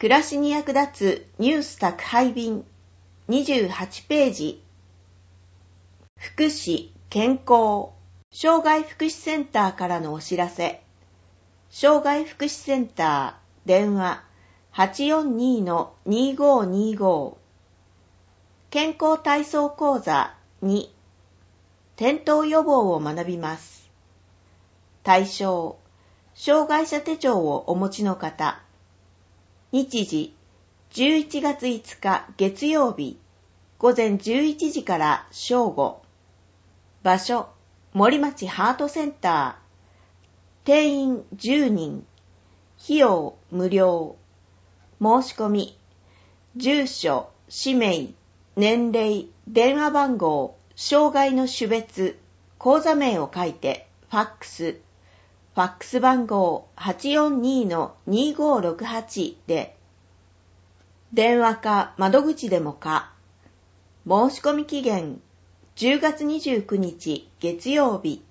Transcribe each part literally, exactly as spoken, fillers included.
暮らしに役立つニュース宅配便にじゅうはちページ。福祉・健康障害福祉センターからのお知らせ。障害福祉センター電話 はちよんに にごにご。健康体操講座に。転倒予防を学びます。対象障害者手帳をお持ちの方。日時じゅういちがついつか月曜日午前じゅういちじから正午。場所森町ハートセンター。定員じゅうにん。費用無料。申し込み住所、氏名、年齢、電話番号、障害の種別、口座名を書いてファックス。ファックス番号 はちよんに にごろくはち で、電話か窓口でもか。申し込み期限じゅうがつにじゅうくにち月曜日。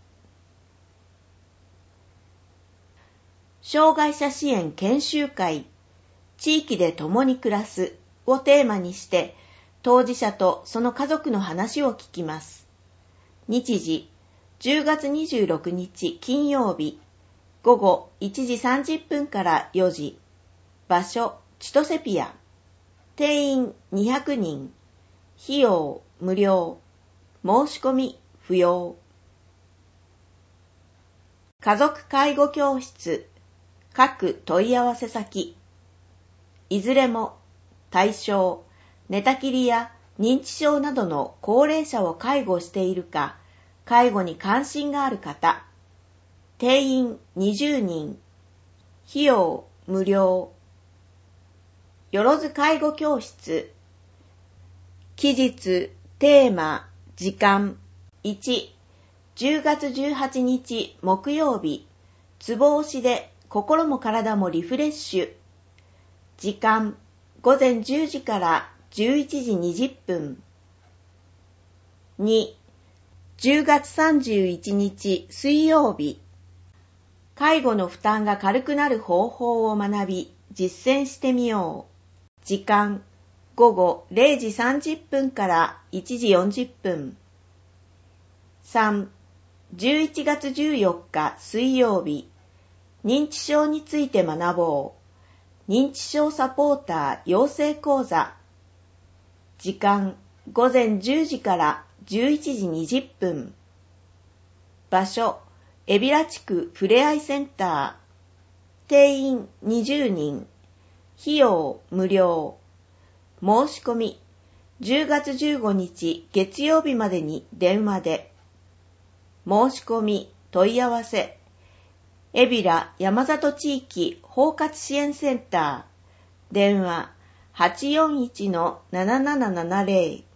障害者支援研修会、地域で共に暮らすをテーマにして、当事者とその家族の話を聞きます。日時じゅうがつにじゅうろくにち金曜日午後いちじさんじゅっぷんからよじ。場所千歳ピア。定員にひゃくにん。費用無料。申し込み不要。家族介護教室。各問い合わせ先。いずれも対象寝たきりや認知症などの高齢者を介護しているか、介護に関心がある方。定員にじゅうにん。費用無料。よろず介護教室。期日、テーマ、時間。いち、じゅうがつじゅうはちにち木曜日。つぼ押しで心も体もリフレッシュ。時間、午前じゅうじからじゅういちじにじゅっぷん。に、じゅうがつさんじゅういちにち水曜日。介護の負担が軽くなる方法を学び、実践してみよう。時間、午後れいじさんじゅっぷんからいちじよんじゅっぷん。さん、じゅういちがつじゅうよっか水曜日。認知症について学ぼう。認知症サポーター養成講座。時間、午前じゅうじからじゅういちじにじゅっぷん。場所、海老名地区ふれあいセンター。定員にじゅうにん。費用無料。申し込みじゅうがつじゅうごにち月曜日までに電話で。申し込み問い合わせ海老名山里地域包括支援センター。電話 はちよんいち ななななななぜろ。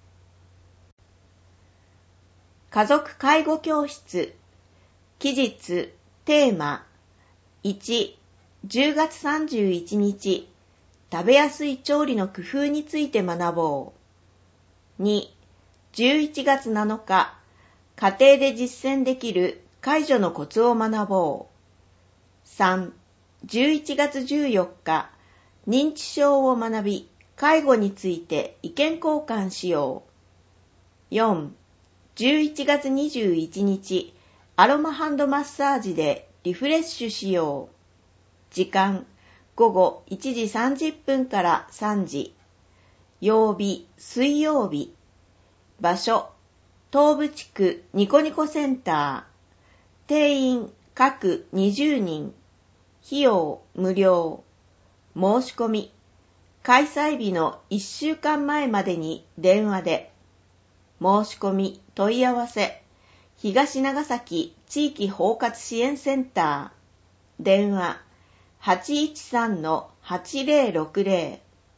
家族介護教室。期日、テーマ。いち、じゅうがつさんじゅういちにち。食べやすい調理の工夫について学ぼう。に、じゅういちがつなのか。家庭で実践できる介助のコツを学ぼう。さん、じゅういちがつじゅうよっか。認知症を学び、介護について意見交換しよう。よん、じゅういちがつにじゅういちにち。アロマハンドマッサージでリフレッシュしよう。時間、午後いちじさんじゅっぷんからさんじ。曜日、水曜日。場所、東部地区ニコニコセンター。定員、各にじゅうにん。費用、無料。申し込み。開催日のいっしゅうかんまえまでに電話で。申し込み、問い合わせ。東長崎地域包括支援センター。電話 はちいちさん はちぜろろくぜろ。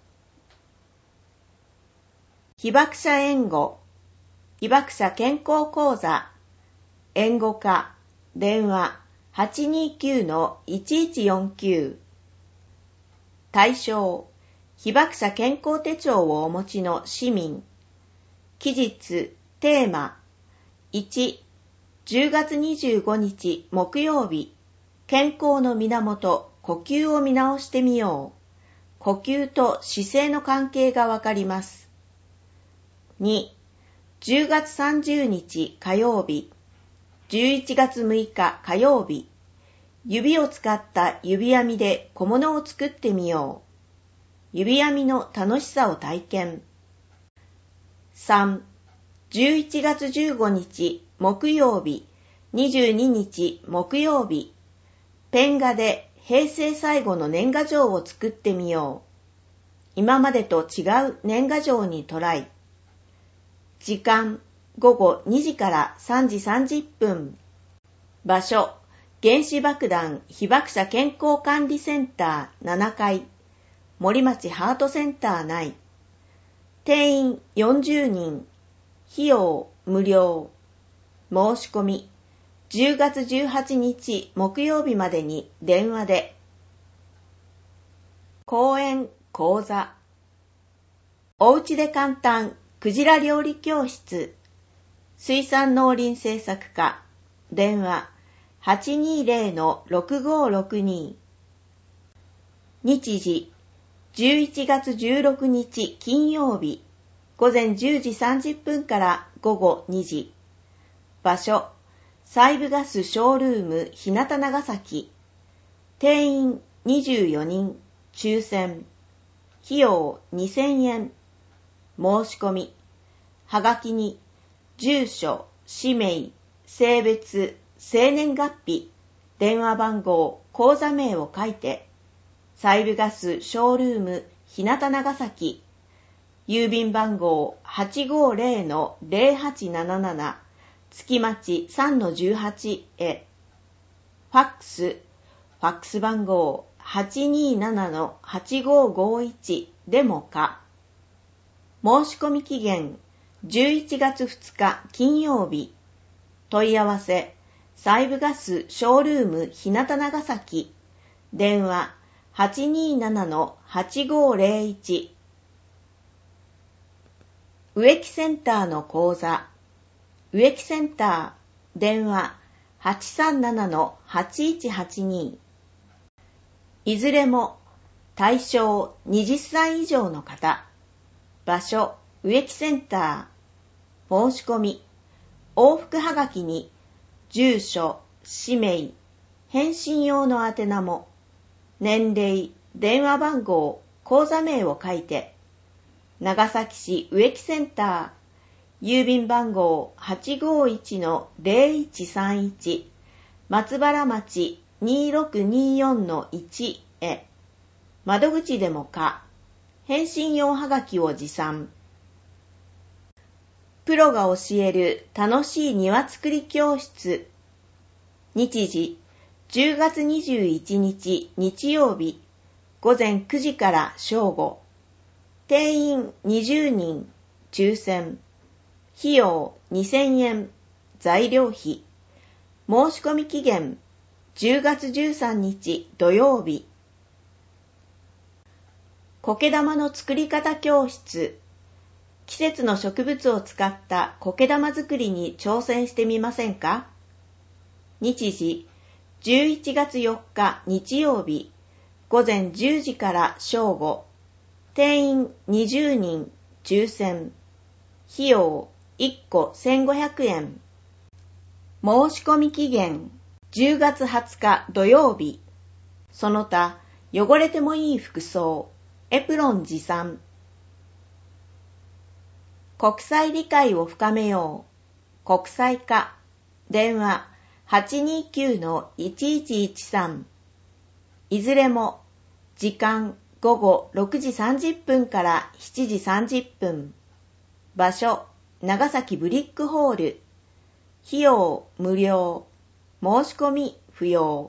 被爆者援護。被爆者健康講座。援護課。電話 はちにきゅう いちいちよんきゅう。対象。被爆者健康手帳をお持ちの市民。期日、テーマ。いち、じゅうがつにじゅうごにち木曜日。健康の源、呼吸を見直してみよう。 呼吸と姿勢の関係がわかります。に、じゅうがつさんじゅうにち火曜日、じゅういちがつむいか火曜日、指を使った指編みで小物を作ってみよう。指編みの楽しさを体験。さん、じゅういちがつじゅうごにち木曜日、にじゅうににち木曜日、ペン画で平成最後の年賀状を作ってみよう。今までと違う年賀状にトライ。時間、ごごにじからさんじさんじゅっぷん。場所、原子爆弾被爆者健康管理センターななかい、森町ハートセンター内。定員よんじゅうにん。費用無料。申し込み、じゅうがつじゅうはちにち木曜日までに電話で。講演講座。おうちで簡単クジラ料理教室。水産農林政策課。電話 はちにーぜろ ろくごーろくに。日時じゅういちがつじゅうろくにち金曜日、午前じゅうじさんじゅっぷんからごごにじ。場所、西部ガスショールーム日向長崎。定員にじゅうよにん、抽選。費用にせんえん。申し込み。はがきに、住所、氏名、性別、生年月日、電話番号、口座名を書いて、西部ガスショールーム日向長崎、郵便番号 はちごーぜろのぜろはちなななな、月町 さんのじゅうはち へ、ファックス、ファックス番号 はちにーななのはちごーごーいち でもか。申し込み期限じゅういちがつふつか金曜日。問い合わせ、西部ガスショールーム日向長崎、電話 はちにーななのはちごーぜろいち。植木センターの講座。植木センター、電話 はちさんななのはちいちはちに。いずれも対象はたち以上の方。場所、植木センター。申し込み、往復はがきに住所、氏名、返信用の宛名も、年齢、電話番号、口座名を書いて、長崎市植木センター、郵便番号 はちごーいちのぜろいちさんいち、松原町 にーろくにーよんのいち へ、窓口でもか、返信用はがきを持参。プロが教える楽しい庭作り教室。日時、じゅうがつにじゅういちにち日曜日、午前くじから正午。定員にじゅうにん、抽選。費用にせんえん、材料費。申し込み期限じゅうがつじゅうさんにち土曜日。苔玉の作り方教室。季節の植物を使った苔玉作りに挑戦してみませんか？日時、じゅういちがつよっか日曜日、午前じゅうじから正午。定員にじゅうにん、抽選。費用いっこせんごひゃくえん。申し込み期限じゅうがつはつか土曜日。その他、汚れてもいい服装、エプロン持参。国際理解を深めよう。国際化。電話 はちにーきゅうのいちいちいちさん。いずれも時間ごごろくじさんじゅっぷんからしちじさんじゅっぷん。場所長崎ブリックホール。費用無料。申し込み不要。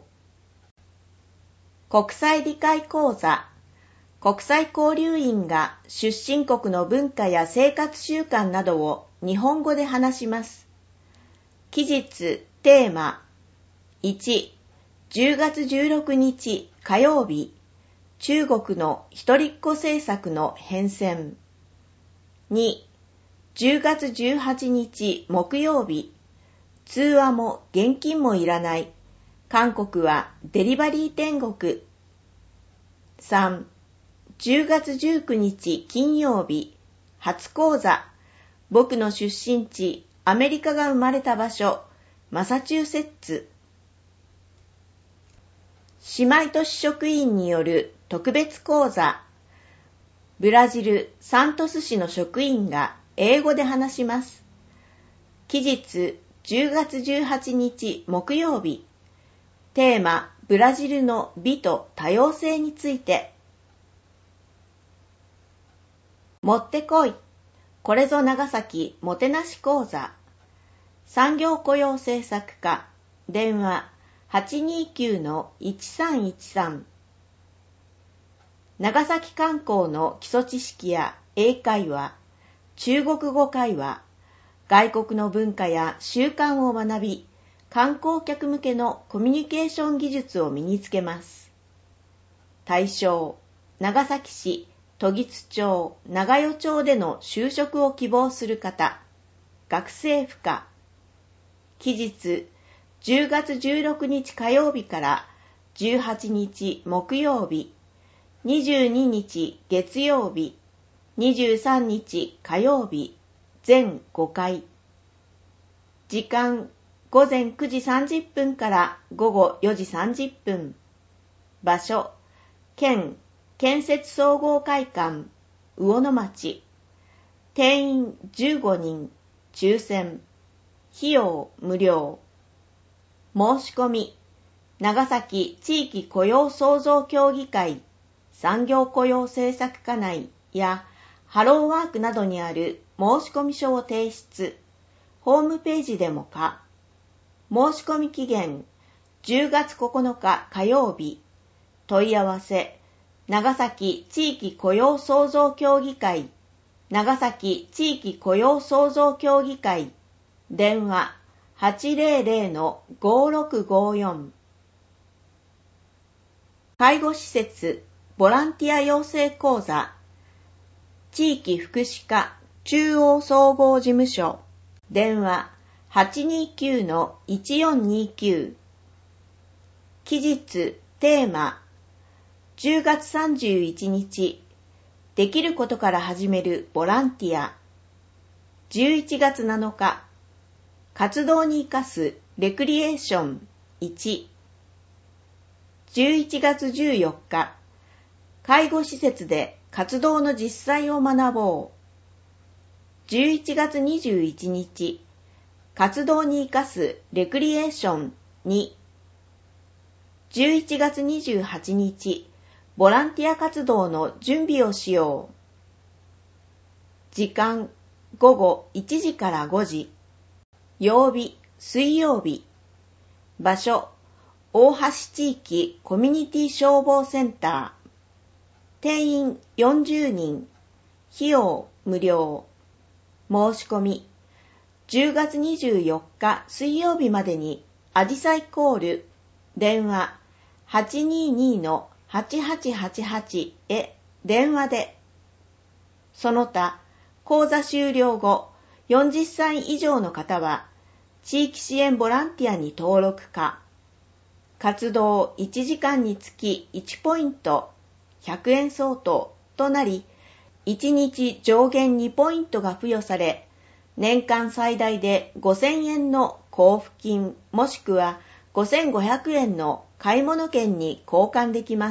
国際理解講座。国際交流員が出身国の文化や生活習慣などを日本語で話します。期日、テーマ。いち、じゅうがつじゅうろくにち火曜日、中国の一人っ子政策の変遷。に、じゅうがつじゅうはちにち木曜日、通話も現金もいらない。韓国はデリバリー天国。さん、 じゅうがつじゅうくにち金曜日、初講座、僕の出身地、アメリカが生まれた場所、マサチューセッツ。姉妹都市職員による特別講座、ブラジル・サントス市の職員が英語で話します。期日じゅうがつじゅうはちにち木曜日、テーマ、ブラジルの美と多様性について。もってこい。これぞ長崎もてなし講座。産業雇用政策課、電話 はちにーきゅうのいちさんいちさん。長崎観光の基礎知識や英会話、中国語会話、外国の文化や習慣を学び、観光客向けのコミュニケーション技術を身につけます。対象、長崎市、渡月町、長与町での就職を希望する方、学生不可。期日、じゅうがつじゅうろくにち火曜日からじゅうはちにち木曜日、にじゅうににち月曜日、にじゅうさんにち火曜日、全ごかい。時間、ごぜんくじさんじゅっぷんからごごよじさんじゅっぷん。場所、県建設総合会館、魚の町。定員じゅうごにん、抽選。費用無料。申し込み、長崎地域雇用創造協議会、産業雇用政策課内やハローワークなどにある申し込み書を提出。ホームページでもか。申し込み期限、じゅうがつここのか火曜日。問い合わせ、長崎地域雇用創造協議会、長崎地域雇用創造協議会、電話 はちぜろぜろのごろくごよん。介護施設ボランティア養成講座、地域福祉課中央総合事務所、電話 はちにーきゅうのいちよんにーきゅう。期日、テーマ、じゅうがつさんじゅういちにち、できることから始めるボランティア。じゅういちがつなのか、活動に生かすレクリエーションいち。じゅういちがつじゅうよっか、介護施設で活動の実際を学ぼう。じゅういちがつにじゅういちにち、活動に生かすレクリエーションに。じゅういちがつにじゅうはちにち、ボランティア活動の準備をしよう。時間、ごごいちじからごじ。曜日、水曜日。場所、大橋地域コミュニティ消防センター。定員よんじゅうにん。費用無料。申し込み、じゅうがつにじゅうよっか水曜日までにアジサイコール、電話 はちにーにーのはちはちはちはち へ電話で。その他、講座終了後、よんじゅっさい以上の方は、地域支援ボランティアに登録か、活動いちじかんにつきいちポイント、ひゃくえん相当となり、いちにち上限にポイントが付与され、年間最大でごせんえんの交付金もしくはごせんごひゃくえんの買い物券に交換できます。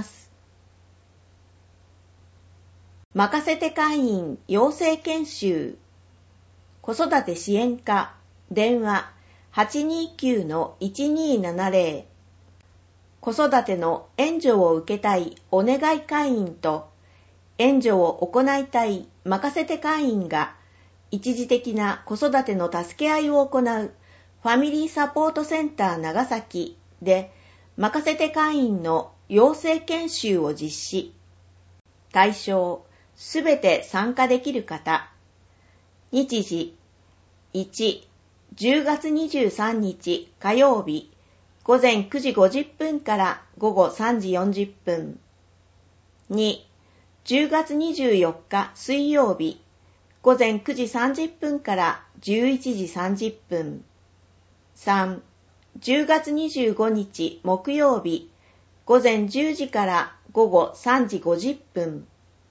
任せて会員養成研修、子育て支援課、電話 はちにーきゅうのいちにーななぜろ。子育ての援助を受けたいお願い会員と、援助を行いたい任せて会員が、一時的な子育ての助け合いを行うファミリーサポートセンター長崎で、任せて会員の養成研修を実施。対象、すべて参加できる方。日時、いち、じゅうがつにじゅうさんにち火曜日、ごぜんくじごじゅっぷんからごごさんじよんじゅっぷん。に、じゅうがつにじゅうよっか水曜日、ごぜんくじさんじゅっぷんからじゅういちじさんじゅっぷん。さん、じゅうがつにじゅうごにち木曜日、ごぜんじゅうじからごごさんじごじゅっぷん。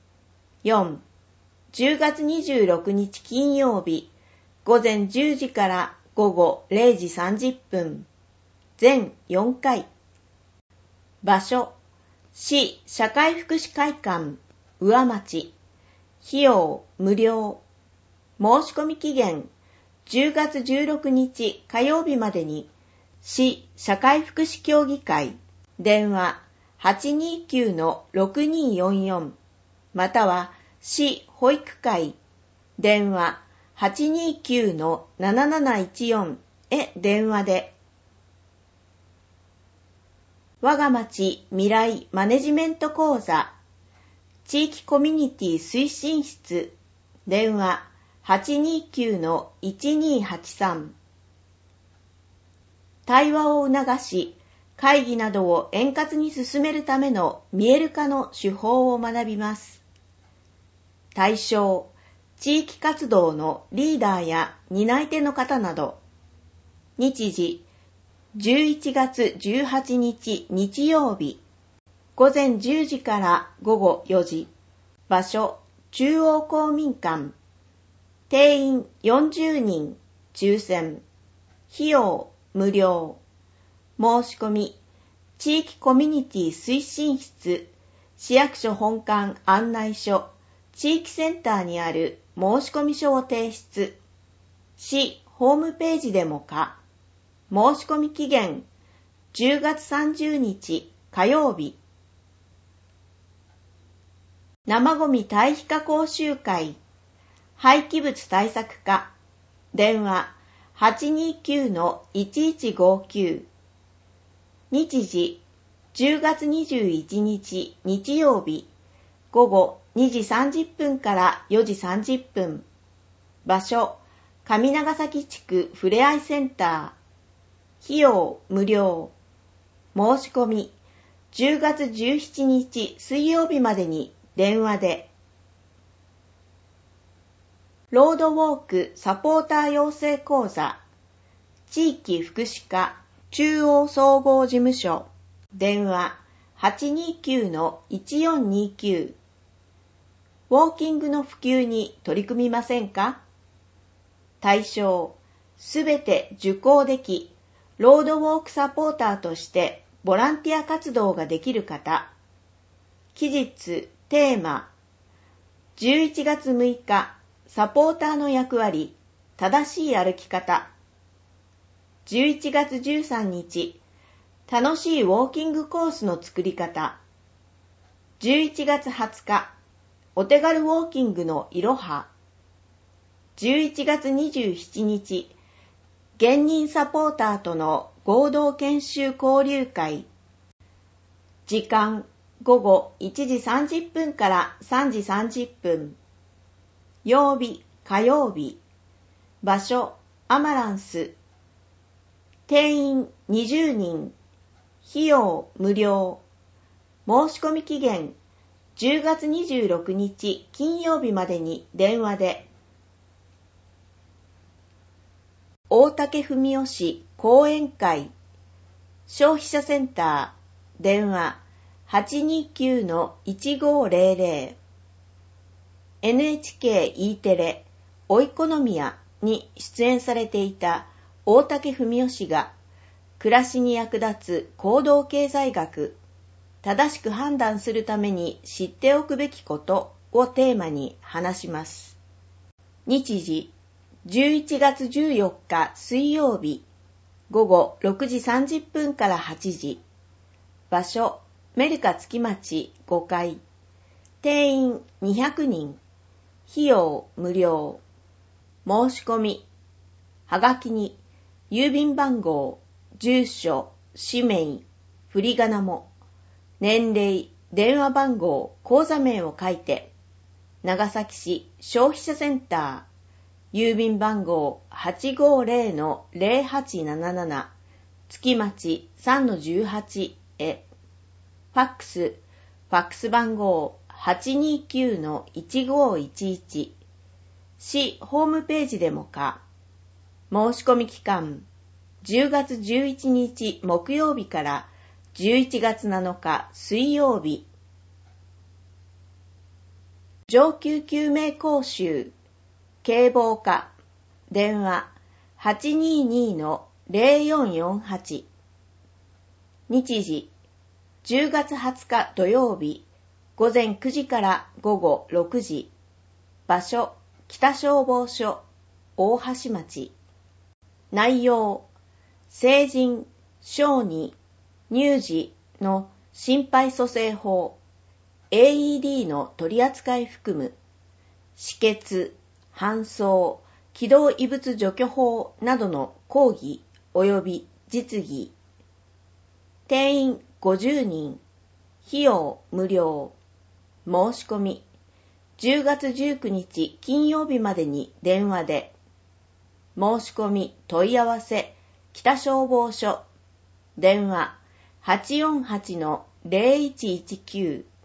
よん、じゅうがつにじゅうろくにち金曜日、午前じゅうじから午後れいじさんじゅっぷん、全よんかい。場所、市社会福祉会館、宇和町。費用、無料。申し込み期限、じゅうがつじゅうろくにち火曜日までに、市社会福祉協議会、電話 はちにーきゅう ろくにーよんよん、または市保育会、電話 はちにーきゅう なななないちよん へ電話で。我が町未来マネジメント講座、地域コミュニティ推進室、電話 はちにーきゅう いちにーはちさん。対話を促し、会議などを円滑に進めるための見える化の手法を学びます。対象、地域活動のリーダーや担い手の方など。日時、じゅういちがつじゅうはちにち日曜日、午前じゅうじから午後よじ。場所、中央公民館。定員よんじゅうにん、抽選。費用、無料。申し込み、地域コミュニティ推進室、市役所本館案内所、地域センターにある申し込み書を提出。市ホームページでもか。申し込み期限、じゅうがつさんじゅうにち火曜日。生ごみ堆肥化講習会、廃棄物対策課、電話 はちにーきゅう いちいちごきゅう。日時、じゅうがつにじゅういちにち日曜日、午後にじさんじゅっぷんからよじさんじゅっぷん。場所、上長崎地区ふれあいセンター。費用、無料。申し込み、じゅうがつじゅうしちにち水曜日までに電話で。ロードウォークサポーター養成講座、地域福祉課中央総合事務所、電話 はちにーきゅう いちよんにーきゅう。ウォーキングの普及に取り組みませんか？対象、すべて受講でき、ロードウォークサポーターとしてボランティア活動ができる方。期日、テーマ、じゅういちがつむいか、サポーターの役割、正しい歩き方。じゅういちがつじゅうさんにち、楽しいウォーキングコースの作り方。じゅういちがつはつか、お手軽ウォーキングのいろは。じゅういちがつにじゅうしちにち、現任サポーターとの合同研修交流会。時間、午後いちじさんじゅっぷんからさんじさんじゅっぷん。曜日、火曜日。場所、アマランス。定員にじゅうにん。費用、無料。申し込み期限、じゅうがつにじゅうろくにち金曜日までに電話で。大竹文雄市講演会、消費者センター、電話 はちにーきゅう いちごーぜろぜろ。エヌエイチケー E テレ、オイコノミアに出演されていた大竹文雄氏が、暮らしに役立つ行動経済学、正しく判断するために知っておくべきことをテーマに話します。日時、じゅういちがつじゅうよっか水曜日、午後ろくじさんじゅっぷんからはちじ。場所、メルカ月町ごかい。定員にひゃくにん。費用無料。申し込み。はがきに、郵便番号、住所、氏名、振り仮名も、年齢、電話番号、口座名を書いて、長崎市消費者センター、郵便番号 はちごーぜろ ぜろはちなななな、月町 さんのじゅうはち へ。ファックス、ファックス番号 はちにーきゅう いちごーいちいち。市ホームページでもか。申し込み期間、じゅうがつじゅういちにち木曜日からじゅういちがつなのか水曜日。 上級救命講習、警防課、電話 はちにーにーのゼロよんよんはち。日時、じゅうがつはつか土曜日、午前くじから午後ろくじ。場所、北消防署、大橋町。内容、成人、小児、乳児の心肺蘇生法、エーイーディー の取り扱い含む、止血、搬送、気道異物除去法などの講義及び実技。定員ごじゅうにん、費用無料。申し込み、じゅうがつじゅうくにち金曜日までに電話で。申し込み問い合わせ、北消防署。電話 はちよんはちのゼロいちいちきゅう。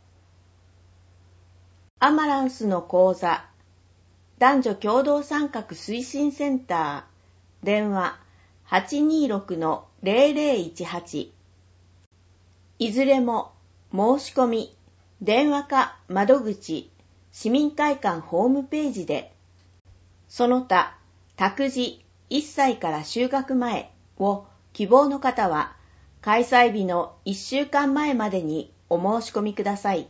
アマランスの講座、男女共同参画推進センター。電話 はちにーろくのゼロゼロいちはち。いずれも申し込み、電話か窓口、市民会館ホームページで。その他、託児いっさいから就学前を希望の方は、開催日のいっしゅうかんまえまでにお申し込みください。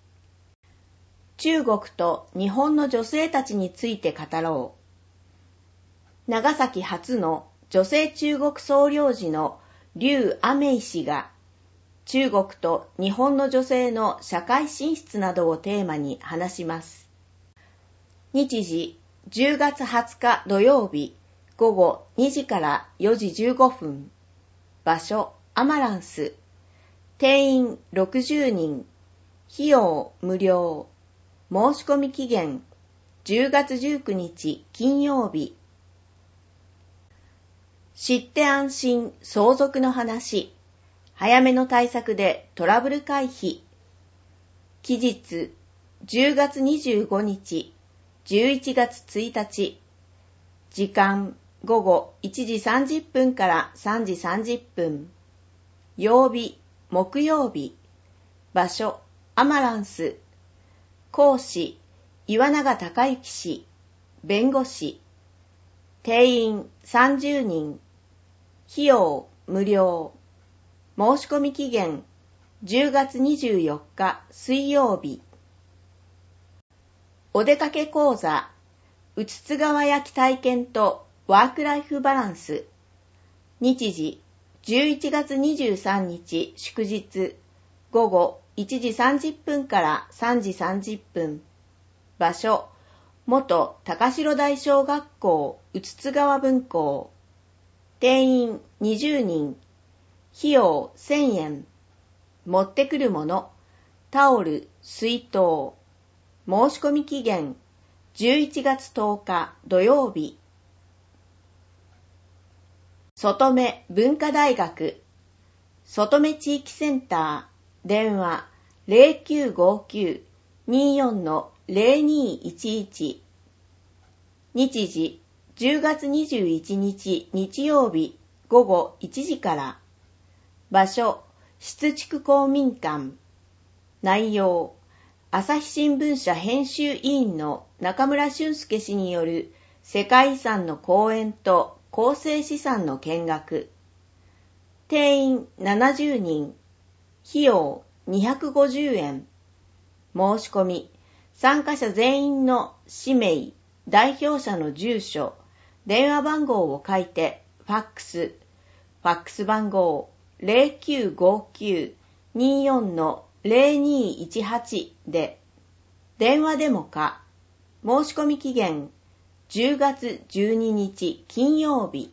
中国と日本の女性たちについて語ろう。長崎初の女性中国総領事の劉亜明氏が、中国と日本の女性の社会進出などをテーマに話します。日時、じゅうがつはつか土曜日、午後にじからよじじゅうごふん。場所、アマランス。定員ろくじゅうにん。費用無料。申し込み期限、じゅうがつじゅうくにち金曜日。知って安心、相続の話。早めの対策でトラブル回避。期日、じゅうがつにじゅうごにち、じゅういちがつついたち。時間、午後いちじさんじゅっぷんからさんじさんじゅっぷん。曜日、木曜日。場所、アマランス。講師、岩永隆之氏。弁護士。定員さんじゅうにん。費用無料。申し込み期限、じゅうがつにじゅうよっか水曜日。お出かけ講座、うつつ川焼き体験とワークライフバランス。日時、じゅういちがつにじゅうさんにち祝日、午後いちじさんじゅっぷんからさんじさんじゅっぷん。場所、元高城台小学校うつつ川分校。定員にじゅうにん。費用せんえん。持ってくるもの、タオル、水筒。申し込み期限、じゅういちがつとおか土曜日。外目文化大学、外目地域センター、電話 ゼロきゅうごきゅう にーよんのゼロにいちいち。日時、じゅうがつにじゅういちにち日曜日、午後いちじから。場所、出築公民館。内容、朝日新聞社編集委員の中村俊介氏による世界遺産の講演と構成資産の見学。定員ななじゅうにん。費用にひゃくごじゅうえん。申し込み、参加者全員の氏名、代表者の住所、電話番号を書いて、ファックス、ファックス番号ゼロきゅうごきゅう にーよんのゼロにいちはちで、電話でもか、申し込み期限、じゅうがつじゅうににち金曜日。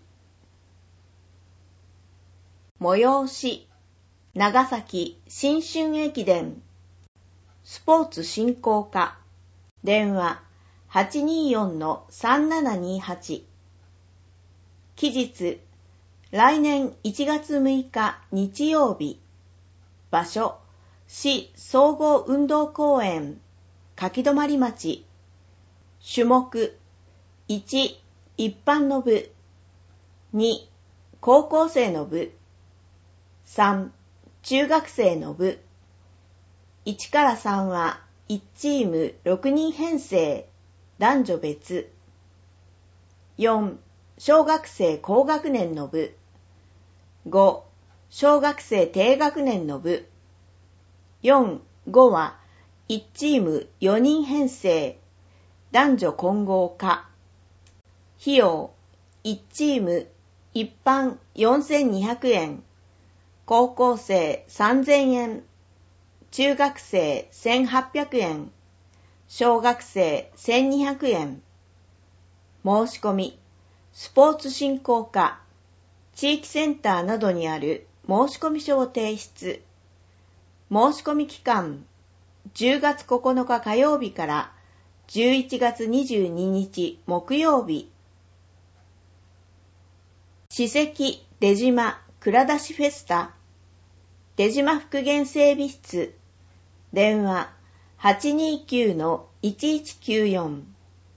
催し、長崎新春駅伝、スポーツ振興課、電話 はちにーよんのさんななにはち。期日、来年いちがつむいか日曜日。場所、市総合運動公園、柿泊町。種目、いち、一般の部。に、高校生の部。さん、中学生の部。いちからさんはいちチームろくにん編成、男女別。よん、小学生高学年の部。ご、小学生低学年の部。よん、ごはいちチームよにん編成、男女混合化。費用、いちチーム、一般よんせんにひゃくえん、高校生さんぜんえん、中学生せんはっぴゃくえん、小学生せんにひゃくえん。申し込み、スポーツ振興課、地域センターなどにある申込書を提出。申し込み期間、じゅうがつここのか火曜日からじゅういちがつにじゅうににち木曜日。史跡出島蔵出しフェスタ、出島復元整備室、電話 はちにーきゅうのいちいちきゅうよん。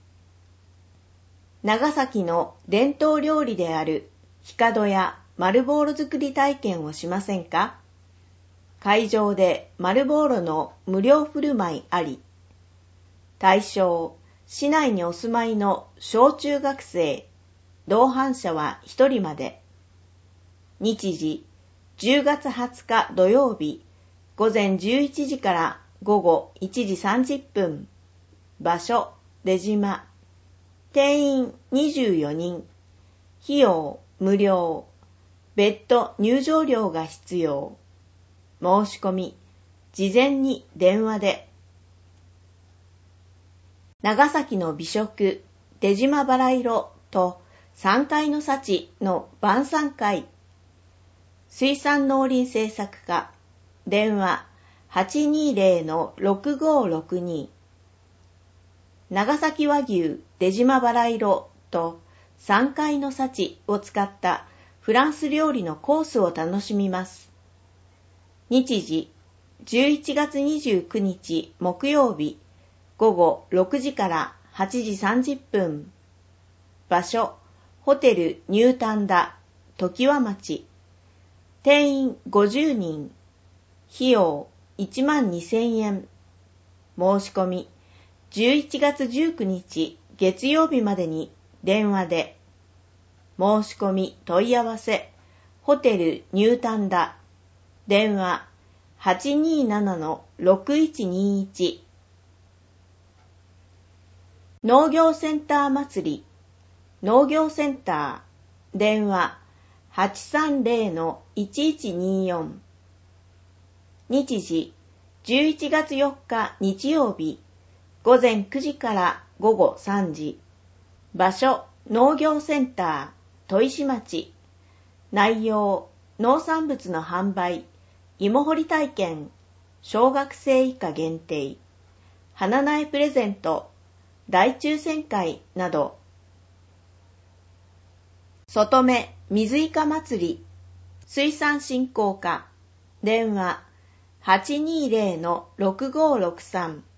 長崎の伝統料理であるヒカドや丸ボーロ作り体験をしませんか？会場で丸ボーロの無料振る舞いあり。対象、市内にお住まいの小中学生、同伴者はひとりまで。日時、じゅうがつはつか土曜日、午前じゅういちじから午後いちじさんじゅっぷん。場所、出島。定員にじゅうよにん。費用、無料。別途入場料が必要。申し込み、事前に電話で。長崎の美食、出島バラ色とさんかいの幸の晩餐会。水産農林政策課、電話 はちにーぜろのろくごーろくに。長崎和牛出島バラ色とさんかいの幸を使ったフランス料理のコースを楽しみます。日時、じゅういちがつにじゅうくにち木曜日、午後ろくじからはちじさんじゅっぷん。場所、ホテルニュータンダ、常盤町。定員ごじゅうにん。費用いちまんにせんえん。申し込み、じゅういちがつじゅうくにち月曜日までに電話で。申し込み問い合わせ、ホテルニュータンダ、電話 はちにーななのろくいちにいち。農業センター祭り、農業センター、電話 はちさんぜろのいちいちによん。日時、じゅういちがつよっか日曜日、午前くじから午後さんじ。場所、農業センター、砥石町。内容、農産物の販売、芋掘り体験、小学生以下限定、花苗プレゼント、大抽選会など。外目水イカ祭り、水産振興課、電話 はちにーぜろのろくごーろくさん。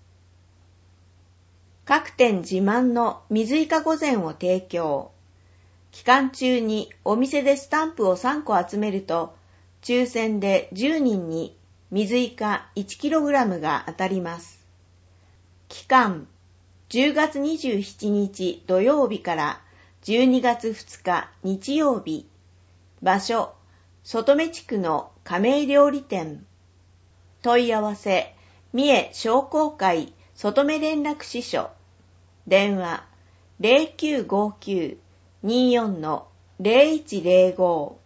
各店自慢の水イカ御膳を提供。期間中にお店でスタンプをさんこ集めると、抽選でじゅうにんに水イカ いちキログラム が当たります。期間、じゅうがつにじゅうしちにち土曜日からじゅうにがつふつか日曜日。場所、外目地区の亀井料理店。問い合わせ、三重商工会外目連絡支所。電話 ゼロきゅうごきゅうにーよんのゼロいちゼロご。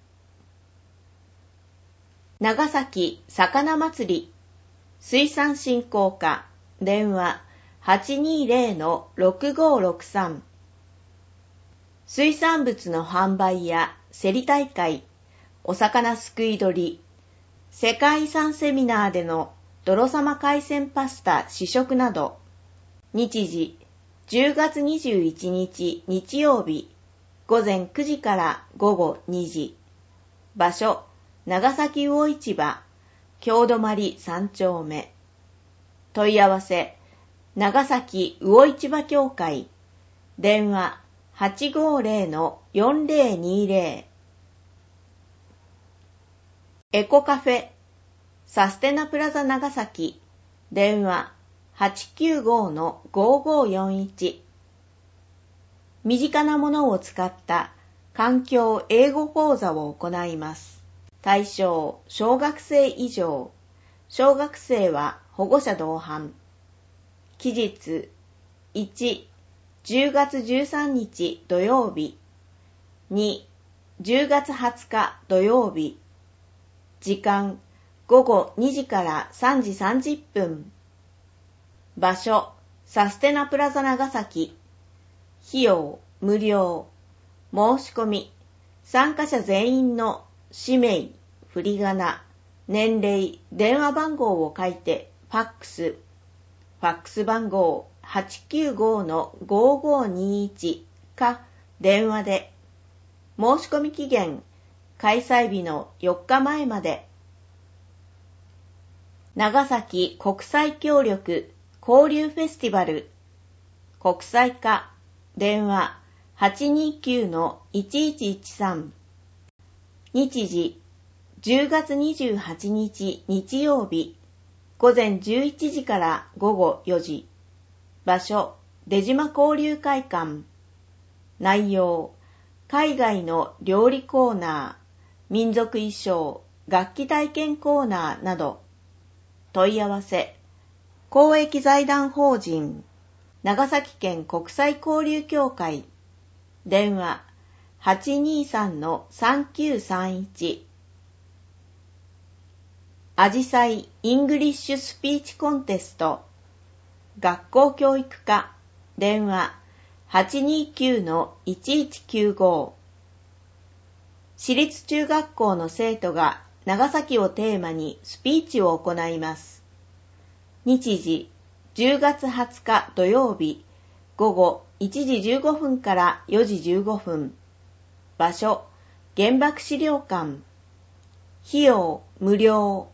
長崎魚祭り、水産振興課、電話 はちにーぜろのろくごーろくさん。水産物の販売や競り大会、お魚すくい取り、世界遺産セミナーでの泥様海鮮パスタ試食など。日時、じゅうがつにじゅういちにち日曜日、午前くじから午後にじ。場所、長崎魚市場、郷泊さんちょうめ。問い合わせ、長崎魚市場協会。電話 はちごーぜろのよんぜろにぜろ。エコカフェ、サステナプラザ長崎。電話はちきゅうごのごごよんいち。身近なものを使った環境英語講座を行います。対象、小学生以上。小学生は保護者同伴。期日、いち、じゅうがつじゅうさんにち土曜日。に、じゅうがつはつか土曜日。時間、ごごにじからさんじさんじゅっぷん。場所、サステナプラザ長崎。費用、無料。申し込み、参加者全員の氏名、振り仮名、年齢、電話番号を書いて、ファックス。ファックス番号 はちきゅうごのごごにいち か電話で。申し込み期限、開催日のよっかまえまで。長崎国際協力交流フェスティバル。国際課、電話 はちにきゅうのいちいちいちさん。日時、じゅうがつにじゅうはちにち日曜日、午前じゅういちじからごごよじ。場所、出島交流会館。内容、海外の料理コーナー、民族衣装、楽器体験コーナーなど。問い合わせ、公益財団法人、長崎県国際交流協会。電話、はちにさんのさんきゅうさんいち。あじさいイングリッシュスピーチコンテスト。学校教育課。電話、はちにきゅうのいちいちきゅうご。私立中学校の生徒が長崎をテーマにスピーチを行います。日時、じゅうがつはつか土曜日、午後いちじじゅうごふんからよじじゅうごふん。場所、原爆資料館。費用、無料。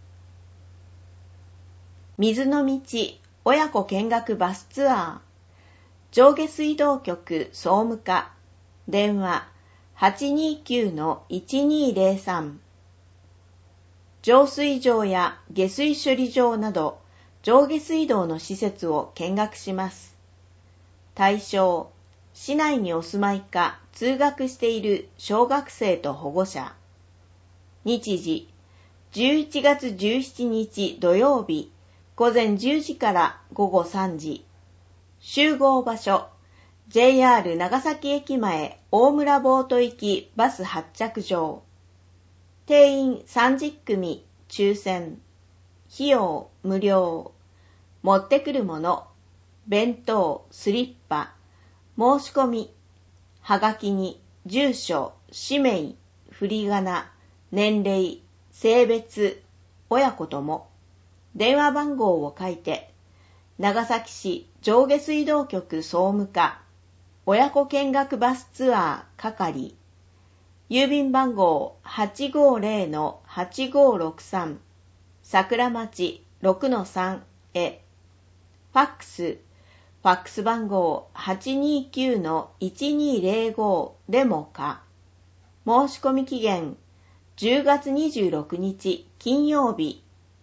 水の道、親子見学バスツアー。上下水道局総務課。電話、はちにきゅうのいちにぜろさん。浄水場や下水処理場など、上下水道の施設を見学します。対象、市内にお住まいか通学している小学生と保護者。日時、じゅういちがつじゅうしちにち土曜日、午前じゅうじからごごさんじ。集合場所、ジェイアール 長崎駅前大村ボート行きバス発着場。定員さんじゅっくみ、抽選。費用無料。持ってくるもの、弁当、スリッパ。申し込み、はがきに住所、氏名、振り仮名、年齢、性別、親子とも。電話番号を書いて、長崎市上下水道局総務課、親子見学バスツアー係。郵便番号 はちごぜろのはちごろくさん、桜町 ろくのさん へ。ファックス、ファックス番号 はちにきゅうのいちにぜろご でもか。申し込み期限、じゅうがつにじゅうろくにち金曜日。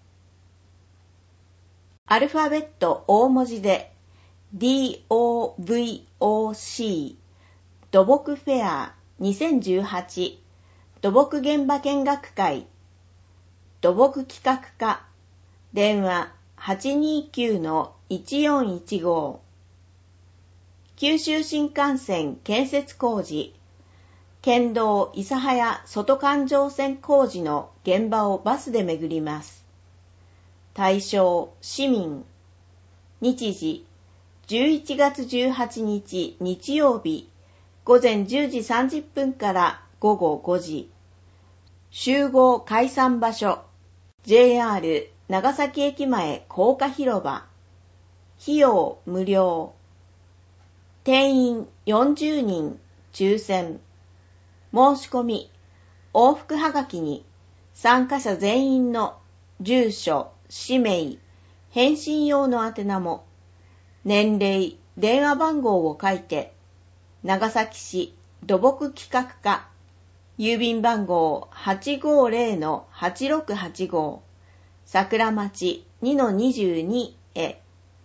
アルファベット大文字で ディーオーブイオーシー 土木フェアにせんじゅうはち土木現場見学会土木企画課電話 はちにきゅうのいちよんいちご。九州新幹線建設工事県道諫早外環状線工事の現場をバスで巡ります。対象市民。日時じゅういちがつじゅうはちにち日曜日午前じゅうじさんじゅっぷんからごごごじ。集合解散場所 ジェイアール 長崎駅前高架広場。費用無料。定員よんじゅうにん、抽選。申し込み、往復はがきに参加者全員の住所、氏名、返信用の宛名も、年齢、電話番号を書いて、長崎市土木企画課、郵便番号 はちごぜろのはちろくはちご、桜町 にのにじゅうに へ。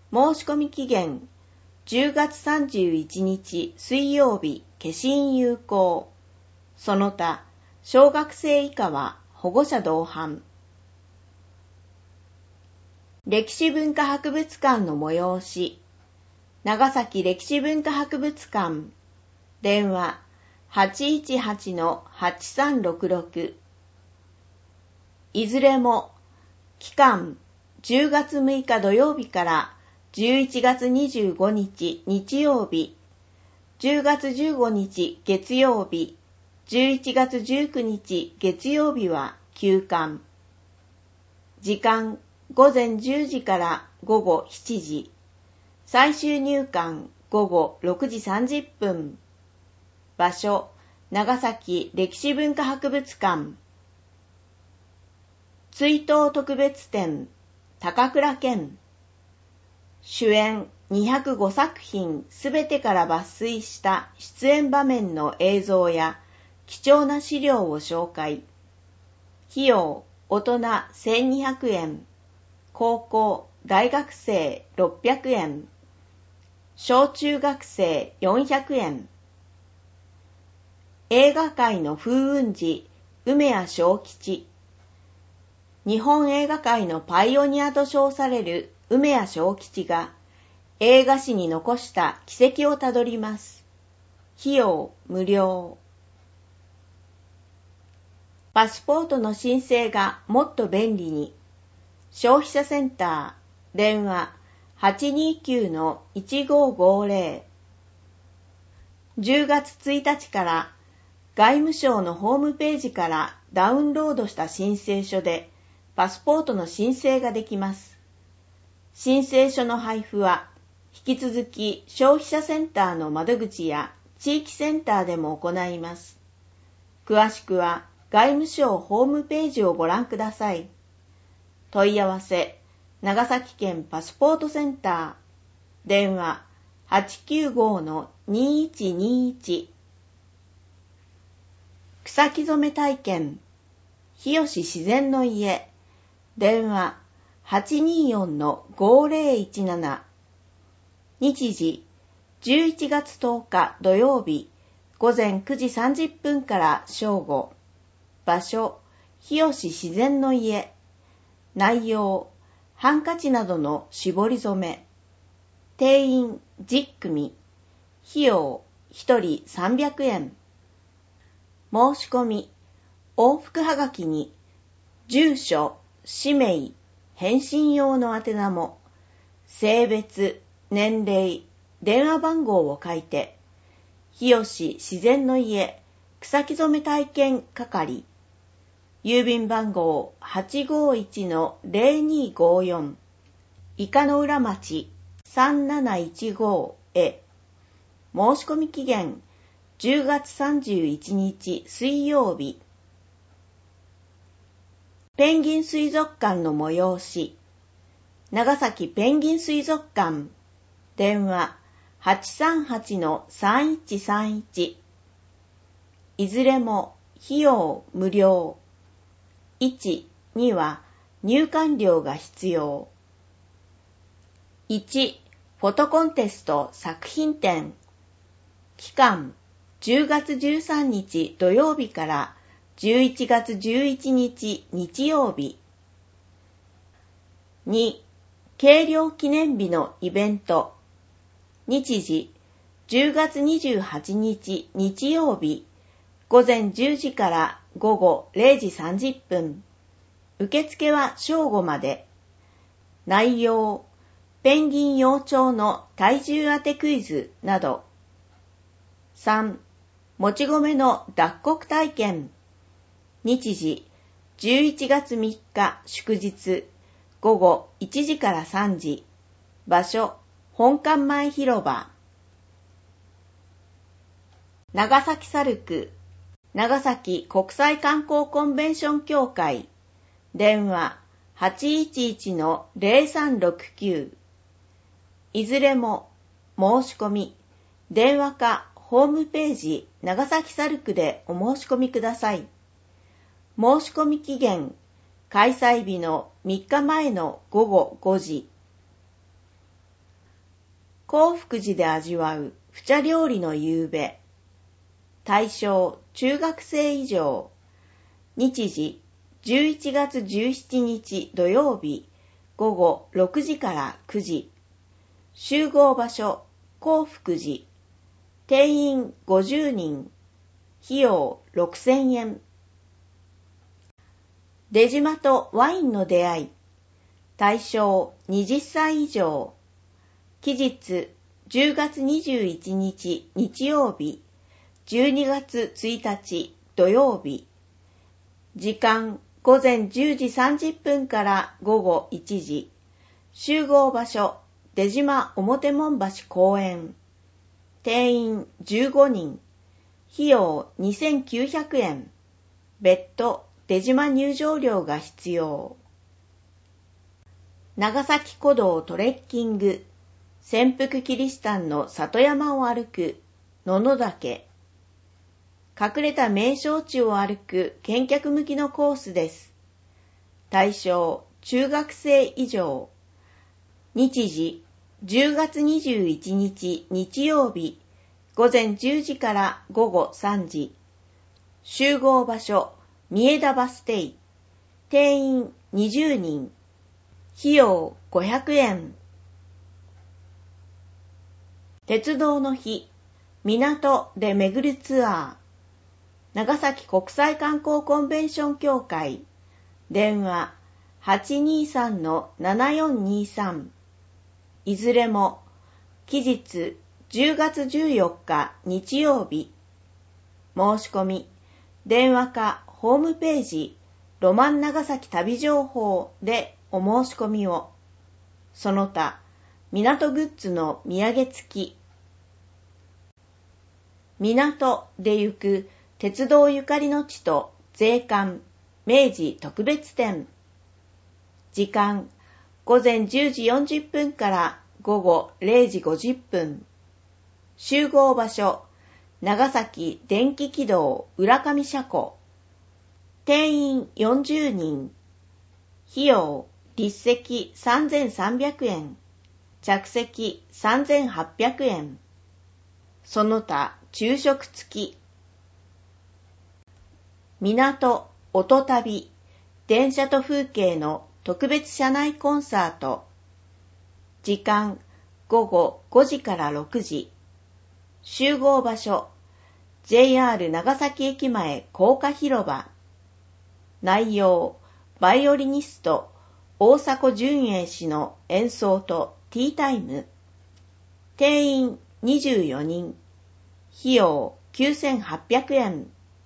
申し込み期限じゅうがつさんじゅういちにち水曜日、消印有効。その他、小学生以下は保護者同伴。歴史文化博物館の催し。長崎歴史文化博物館。電話 はちいちはち はちさんろくろく。いずれも、期間じゅうがつむいか土曜日からじゅういちがつにじゅうごにち日曜日、じゅうがつじゅうごにち月曜日、じゅういちがつじゅうくにち月曜日は休館。時間ごぜんじゅうじからごごしちじ。最終入館ごごろくじさんじゅっぷん。場所、長崎歴史文化博物館。追悼特別展、高倉健。主演にひゃくごさくひんすべてから抜粋した出演場面の映像や貴重な資料を紹介。費用、大人せんにひゃくえん。高校、大学生ろっぴゃくえん。小中学生よんひゃくえん。映画界の風雲児、梅谷正吉。日本映画界のパイオニアと称される梅谷正吉が映画史に残した軌跡をたどります。費用無料。パスポートの申請がもっと便利に。消費者センター、電話 はちにきゅう いちごごぜろ。じゅうがつついたちから外務省のホームページからダウンロードした申請書でパスポートの申請ができます。申請書の配布は引き続き消費者センターの窓口や地域センターでも行います。詳しくは外務省ホームページをご覧ください。問い合わせ、長崎県パスポートセンター、電話 はちきゅうご にいちにいち。草木染め体験、日吉自然の家、電話 はちにーよん ごぜろいちなな。日時、じゅういちがつとおか土曜日、ごぜんくじさんじゅっぷんから正午。場所、日吉自然の家。内容、ハンカチなどの絞り染め。定員じゅっくみ。費用ひとりさんびゃくえん。申し込み、往復はがきに、住所、氏名、返信用の宛名も、性別、年齢、電話番号を書いて、日吉自然の家草木染め体験係、郵便番号 はちごいちのぜろにごよん、伊香の浦町さんなないちごへ。申し込み期限じゅうがつさんじゅういちにち水曜日。ペンギン水族館の催し。長崎ペンギン水族館。電話 はちさんはちのさんいちさんいち。いずれも費用無料。いち、には入館料が必要。いち、フォトコンテスト作品展。期間じゅうがつじゅうさんにち土曜日からじゅういちがつじゅういちにち日曜日。に、計量記念日のイベント。日時、じゅうがつにじゅうはちにち日曜日、ごぜんじゅうじからごごれいじさんじゅっぷん。受付は正午まで。内容、ペンギン幼鳥の体重当てクイズなど。さん、もち米の脱穀体験。日時、じゅういちがつみっか祝日、ごごいちじからさんじ。場所、本館前広場。長崎サルク、長崎国際観光コンベンション協会。電話 はちいちいちのぜろさんろくきゅう。いずれも申し込み、電話かホームページ長崎サルクでお申し込みください。申し込み期限、開催日のみっかまえのごごごじ。 興福寺で味わう普茶料理の夕べ。対象中学生以上。日時じゅういちがつじゅうしちにち土曜日午後ろくじからくじ。集合場所興福寺。定員ごじゅうにん。費用ろくせんえん。出島とワインの出会い。対象はたち以上。期日じゅうがつにじゅういちにち日曜日、じゅうにがつついたち土曜日。時間ごぜんじゅうじさんじゅっぷんからごごいちじ。集合場所出島表門橋公園。定員じゅうごにん。費用にせんきゅうひゃくえん。別途出島入場料が必要。長崎古道トレッキング。潜伏キリシタンの里山を歩く野々岳。隠れた名勝地を歩く見客向きのコースです。対象中学生以上。日時じゅうがつにじゅういちにち日曜日ごぜんじゅうじからごごさんじ。集合場所三枝バス停。定員にじゅうにん。費用ごひゃくえん。鉄道の日、港で巡るツアー。長崎国際観光コンベンション協会。電話 はちにーさんのななよんにーさん。いずれも期日じゅうがつじゅうよっか日曜日。申し込み、電話かホームページ、ロマン長崎旅情報でお申し込みを。その他、港グッズの土産付き。港で行く鉄道ゆかりの地と税関、明治特別展。時間、ごぜんじゅうじよんじゅっぷんからごごれいじごじゅっぷん。集合場所、長崎電気軌道浦上車庫。定員よんじゅうにん。費用、立席さんぜんさんびゃくえん。着席さんぜんはっぴゃくえん。その他、昼食付き。港、音旅、電車と風景の特別車内コンサート。時間、ごごごじからろくじ。集合場所、ジェイアール 長崎駅前高架広場。内容、バイオリニスト、大迫純英氏の演奏とティータイム。定員にじゅうよにん。費用きゅうせんはっぴゃくえん。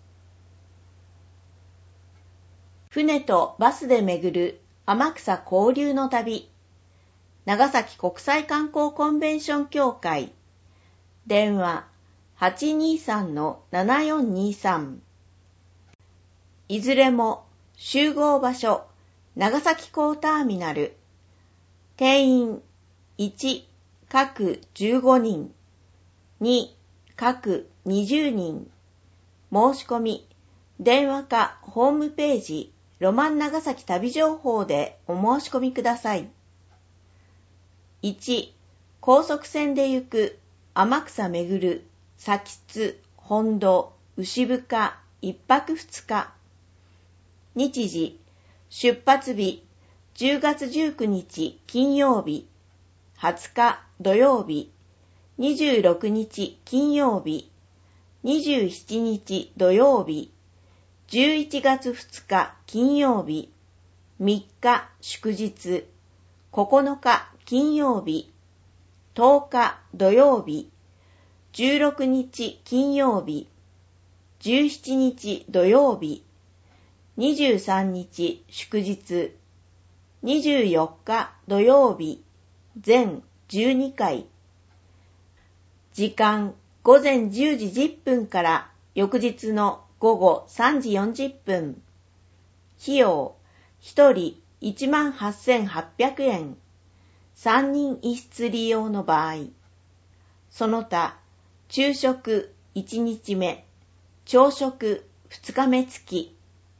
船とバスで巡る天草交流の旅。長崎国際観光コンベンション協会。電話 はちにーさんのななよんにーさん。いずれも集合場所長崎港ターミナル。定員いち各じゅうごにん、に各にじゅうにん。申し込み、電話かホームページ、ロマン長崎旅情報でお申し込みください。いち、高速船で行く天草めぐる津津本土牛深一泊二日。日時、出発日じゅうがつじゅうくにち金曜日、はつか土曜日、にじゅうろくにち金曜日、にじゅうしちにち土曜日、じゅういちがつふつか金曜日、みっか祝日、ここのか金曜日、とおか土曜日、じゅうろくにち金曜日、じゅうしちにち土曜日、にじゅうさんにち祝日、にじゅうよっか土曜日、全じゅうにかい。時間ごぜんじゅうじじゅっぷんから翌日のごごさんじよんじゅっぷん。費用、ひとりいちまんはっせんはっぴゃくえん。さんにんいしつ利用の場合。その他、昼食いちにちめ、朝食ふつかめ付き。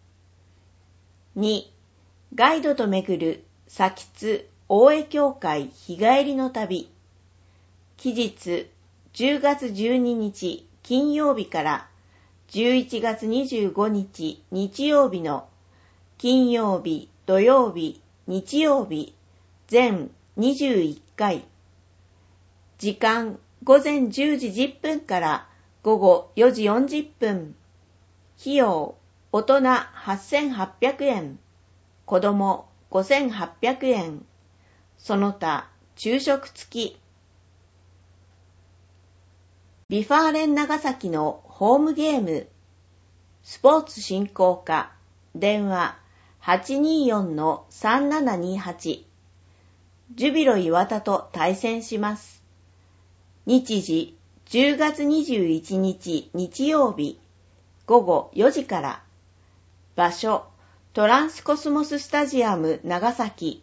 に、ガイドと巡る津津大江教会日帰りの旅。 期日じゅうがつじゅうににち金曜日からじゅういちがつにじゅうごにち日曜日の金曜日、土曜日、日曜日、全にじゅういっかい。時間ごぜんじゅうじじゅっぷんからごごよじよんじゅっぷん。費用大人はっせんはっぴゃくえん、子供ごせんはっぴゃくえん。その他昼食付き。ビファーレン長崎のホームゲーム。スポーツ振興課。電話 はちにーよんのさんななにはち。ジュビロ磐田と対戦します。日時じゅうがつにじゅういちにち日曜日ごごよじから。場所トランスコスモススタジアム長崎。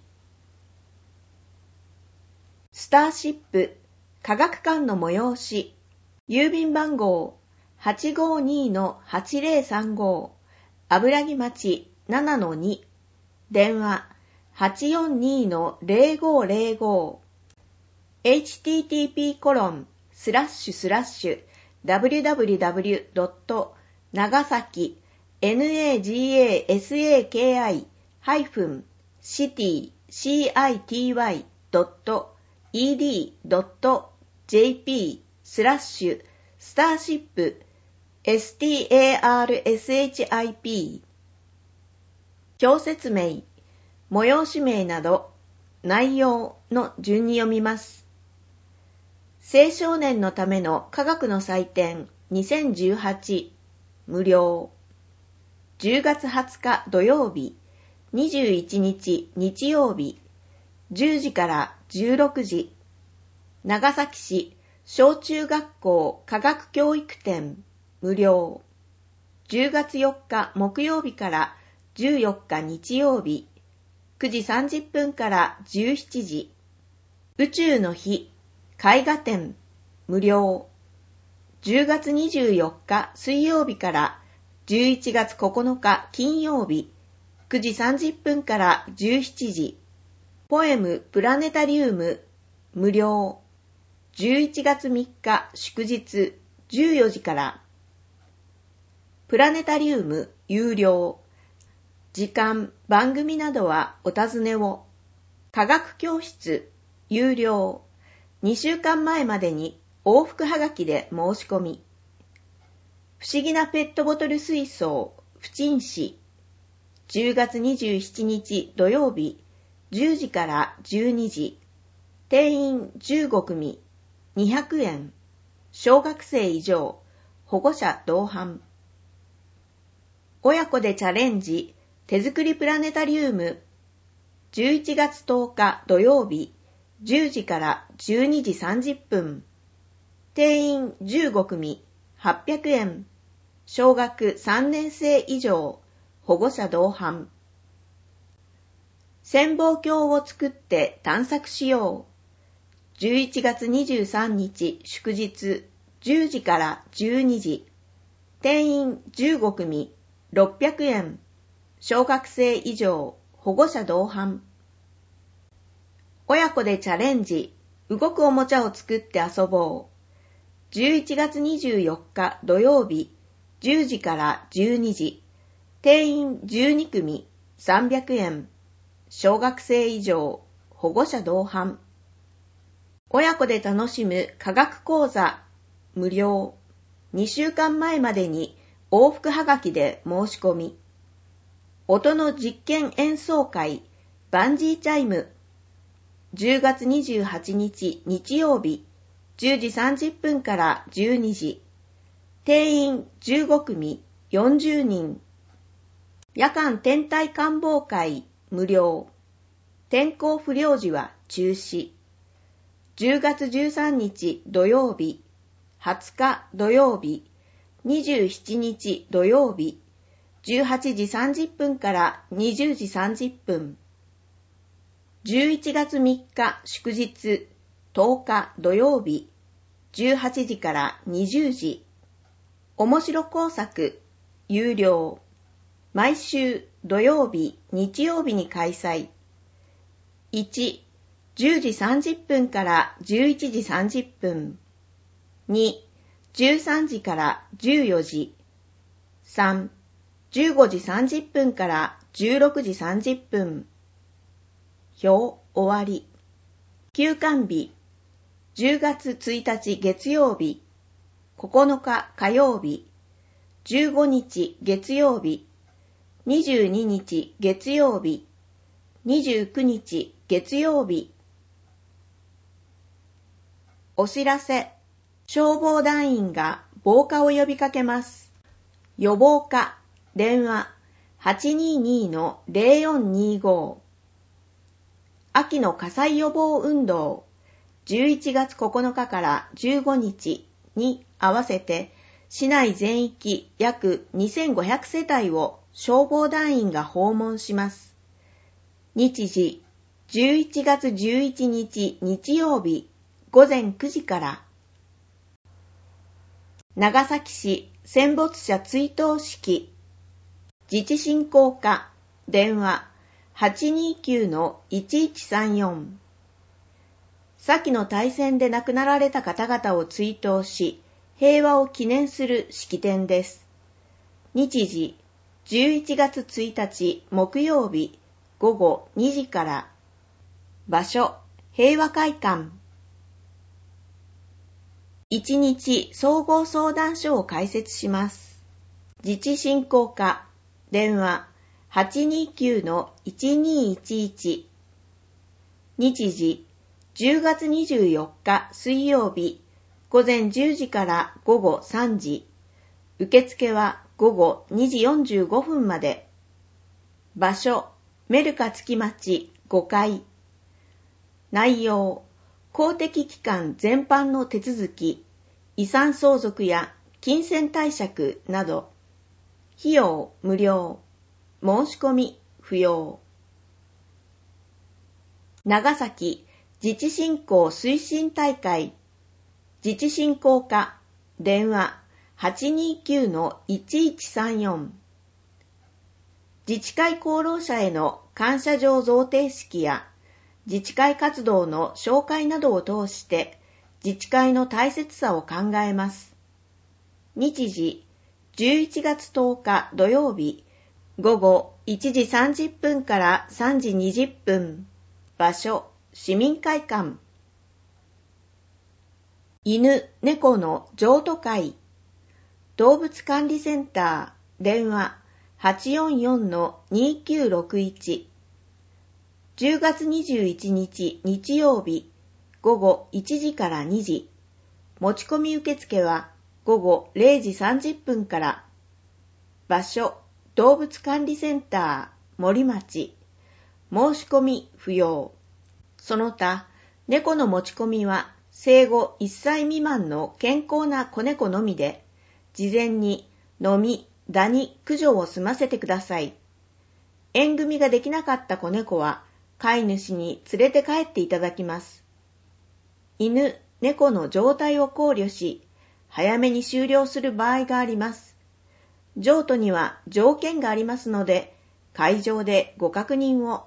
スターシップ科学館の催し。郵便番号 はちごーにーのはちぜろさんご 油木町 ななのに。電話 はちよんにーのぜろごぜろご。エイチティーティーピーコロンスラッシュスラッシュダブリューダブリューダブリュードット長崎ナガサキシティドットイーディードットジェーピー スラッシュスターシップ スターシップ表説明、催し名など内容の順に読みます。青少年のための科学の祭典にせんじゅうはち無料。じゅうがつはつか土曜日、にじゅういちにち日曜日、じゅうじからじゅうろくじ。長崎市小中学校科学教育展無料。じゅうがつよっか木曜日からじゅうよっか日曜日、くじさんじゅっぷんからじゅうしちじ。宇宙の日絵画展無料。じゅうがつにじゅうよっか水曜日からじゅういちがつここのか金曜日、くじさんじゅっぷんからじゅうしちじ。ポエムプラネタリウム無料。じゅういちがつみっか祝日じゅうよじから。プラネタリウム有料。時間、番組などはお尋ねを。科学教室有料。にしゅうかんまえまでに往復はがきで申し込み。不思議なペットボトル水槽不沈市。じゅうがつにじゅうしちにち土曜日じゅうじからじゅうにじ。定員じゅうごくみにひゃくえん。小学生以上、保護者同伴。親子でチャレンジ手作りプラネタリウム。じゅういちがつとおか土曜日じゅうじからじゅうにじさんじゅっぷん。定員じゅうごくみはっぴゃくえん。小学さんねんせい以上、保護者同伴。潜望鏡を作って探索しよう。じゅういちがつにじゅうさんにち祝日じゅうじからじゅうにじ。定員じゅうごくみろっぴゃくえん。小学生以上、保護者同伴。親子でチャレンジ、動くおもちゃを作って遊ぼう。じゅういちがつにじゅうよっか土曜日じゅうじからじゅうにじ。定員じゅうにくみさんびゃくえん。小学生以上、保護者同伴。親子で楽しむ科学講座無料。にしゅうかんまえまでに往復はがきで申し込み。音の実験演奏会バンジーチャイム。じゅうがつにじゅうはちにち日曜日じゅうじさんじゅっぷんからじゅうにじ。定員じゅうごくみよんじゅうにん。夜間天体観望会無料。天候不良時は中止。じゅうがつじゅうさんにち土曜日、はつか土曜日、にじゅうしちにち土曜日、じゅうはちじさんじゅっぷんからにじゅうじさんじゅっぷん。じゅういちがつみっか祝日、とおか土曜日、じゅうはちじからにじゅうじ。面白工作、有料。毎週土曜日、日曜日に開催。いち、 じゅうじさんじゅっぷんからじゅういちじさんじゅっぷん。に、じゅうさんじからじゅうよじ。さん、じゅうごじさんじゅっぷんからじゅうろくじさんじゅっぷん。表終わり。休館日。じゅうがつついたち月曜日。ここのか火曜日。じゅうごにち月曜日。にじゅうににち月曜日。にじゅうくにち月曜日。お知らせ。消防団員が防火を呼びかけます。予防課、電話 はちにーにーのゼロよんにーご。秋の火災予防運動、じゅういちがつここのかからじゅうごにちに合わせて、市内全域約にせんごひゃくせたいを消防団員が訪問します。日時、じゅういちがつじゅういちにち日曜日、ごぜんくじから。長崎市戦没者追悼式。自治振興課、電話 はちにーきゅうのいちいちさんよん。先の大戦で亡くなられた方々を追悼し、平和を記念する式典です。日時、じゅういちがつついたち木曜日、ごごにじから。場所、平和会館。いちにち総合相談所を開設します。自治振興課、電話 はちにーきゅうのいちにーいちいち。日時、じゅうがつにじゅうよっか水曜日、ごぜんじゅうじからごごさんじ。受付はごごにじよんじゅうごふんまで。場所、メルカ月町ごかい。内容、公的機関全般の手続き、遺産相続や金銭貸借など。費用無料。申し込み不要。長崎自治振興推進大会。自治振興課、電話 はちにーきゅうのいちいちさんよん。自治会功労者への感謝状贈呈式や自治会活動の紹介などを通して自治会の大切さを考えます。日時、じゅういちがつとおか土曜日、ごごいちじさんじゅっぷんからさんじにじゅっぷん。場所、市民会館。犬、猫の譲渡会。動物管理センター、電話 はちよんよんのにきゅうろくいち。じゅうがつにじゅういちにち日曜日、ごごいちじからにじ。持ち込み受付はごごれいじさんじゅっぷんから。場所、動物管理センター、森町。申し込み不要。その他、猫の持ち込みは生後いっさい未満の健康な子猫のみで、事前に飲み、ダニ、駆除を済ませてください。縁組ができなかった子猫は、飼い主に連れて帰っていただきます。犬、猫の状態を考慮し、早めに終了する場合があります。譲渡には条件がありますので、会場でご確認を。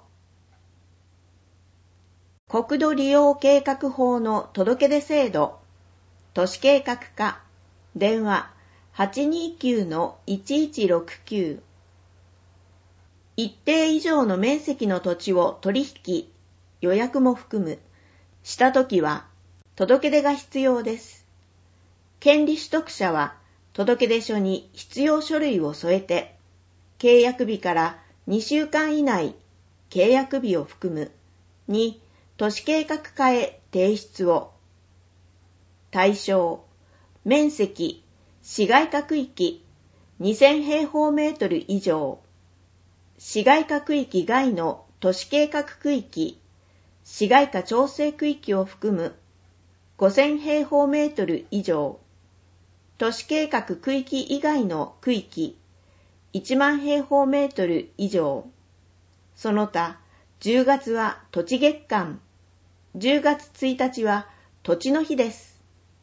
国土利用計画法の届け出制度、都市計画課、電話 はちにーきゅうのいちいちろくきゅう。一定以上の面積の土地を取引、予約も含む、したときは、届け出が必要です。権利取得者は、届け出書に必要書類を添えて、契約日からにしゅうかん以内、契約日を含む、に、都市計画課へ提出を。対象、面積、市街化区域、にせんへいほうメートル以上、市街化区域外の都市計画区域、市街化調整区域を含むごせんへいほうメートル以上、都市計画区域以外の区域、いちまんへいほうメートル以上。その他、じゅうがつは土地月間、じゅうがつついたちは土地の日です。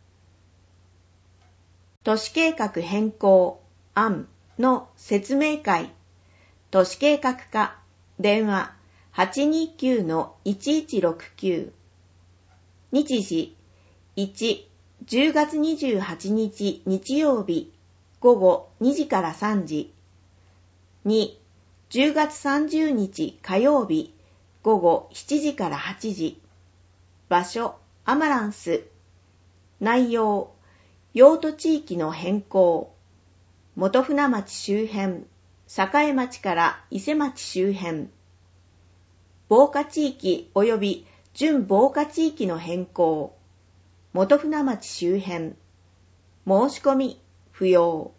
都市計画変更案の説明会、都市計画課、電話 はちにーきゅうのいちいちろくきゅう。 日時、いち、じゅうがつにじゅうはちにち日曜日、ごごにじからさんじ。に、じゅうがつさんじゅうにち火曜日、ごごしちじからはちじ。場所、アマランス。内容、用途地域の変更。元船町周辺、栄町から伊勢町周辺。防火地域及び準防火地域の変更。元船町周辺。申し込み、不要。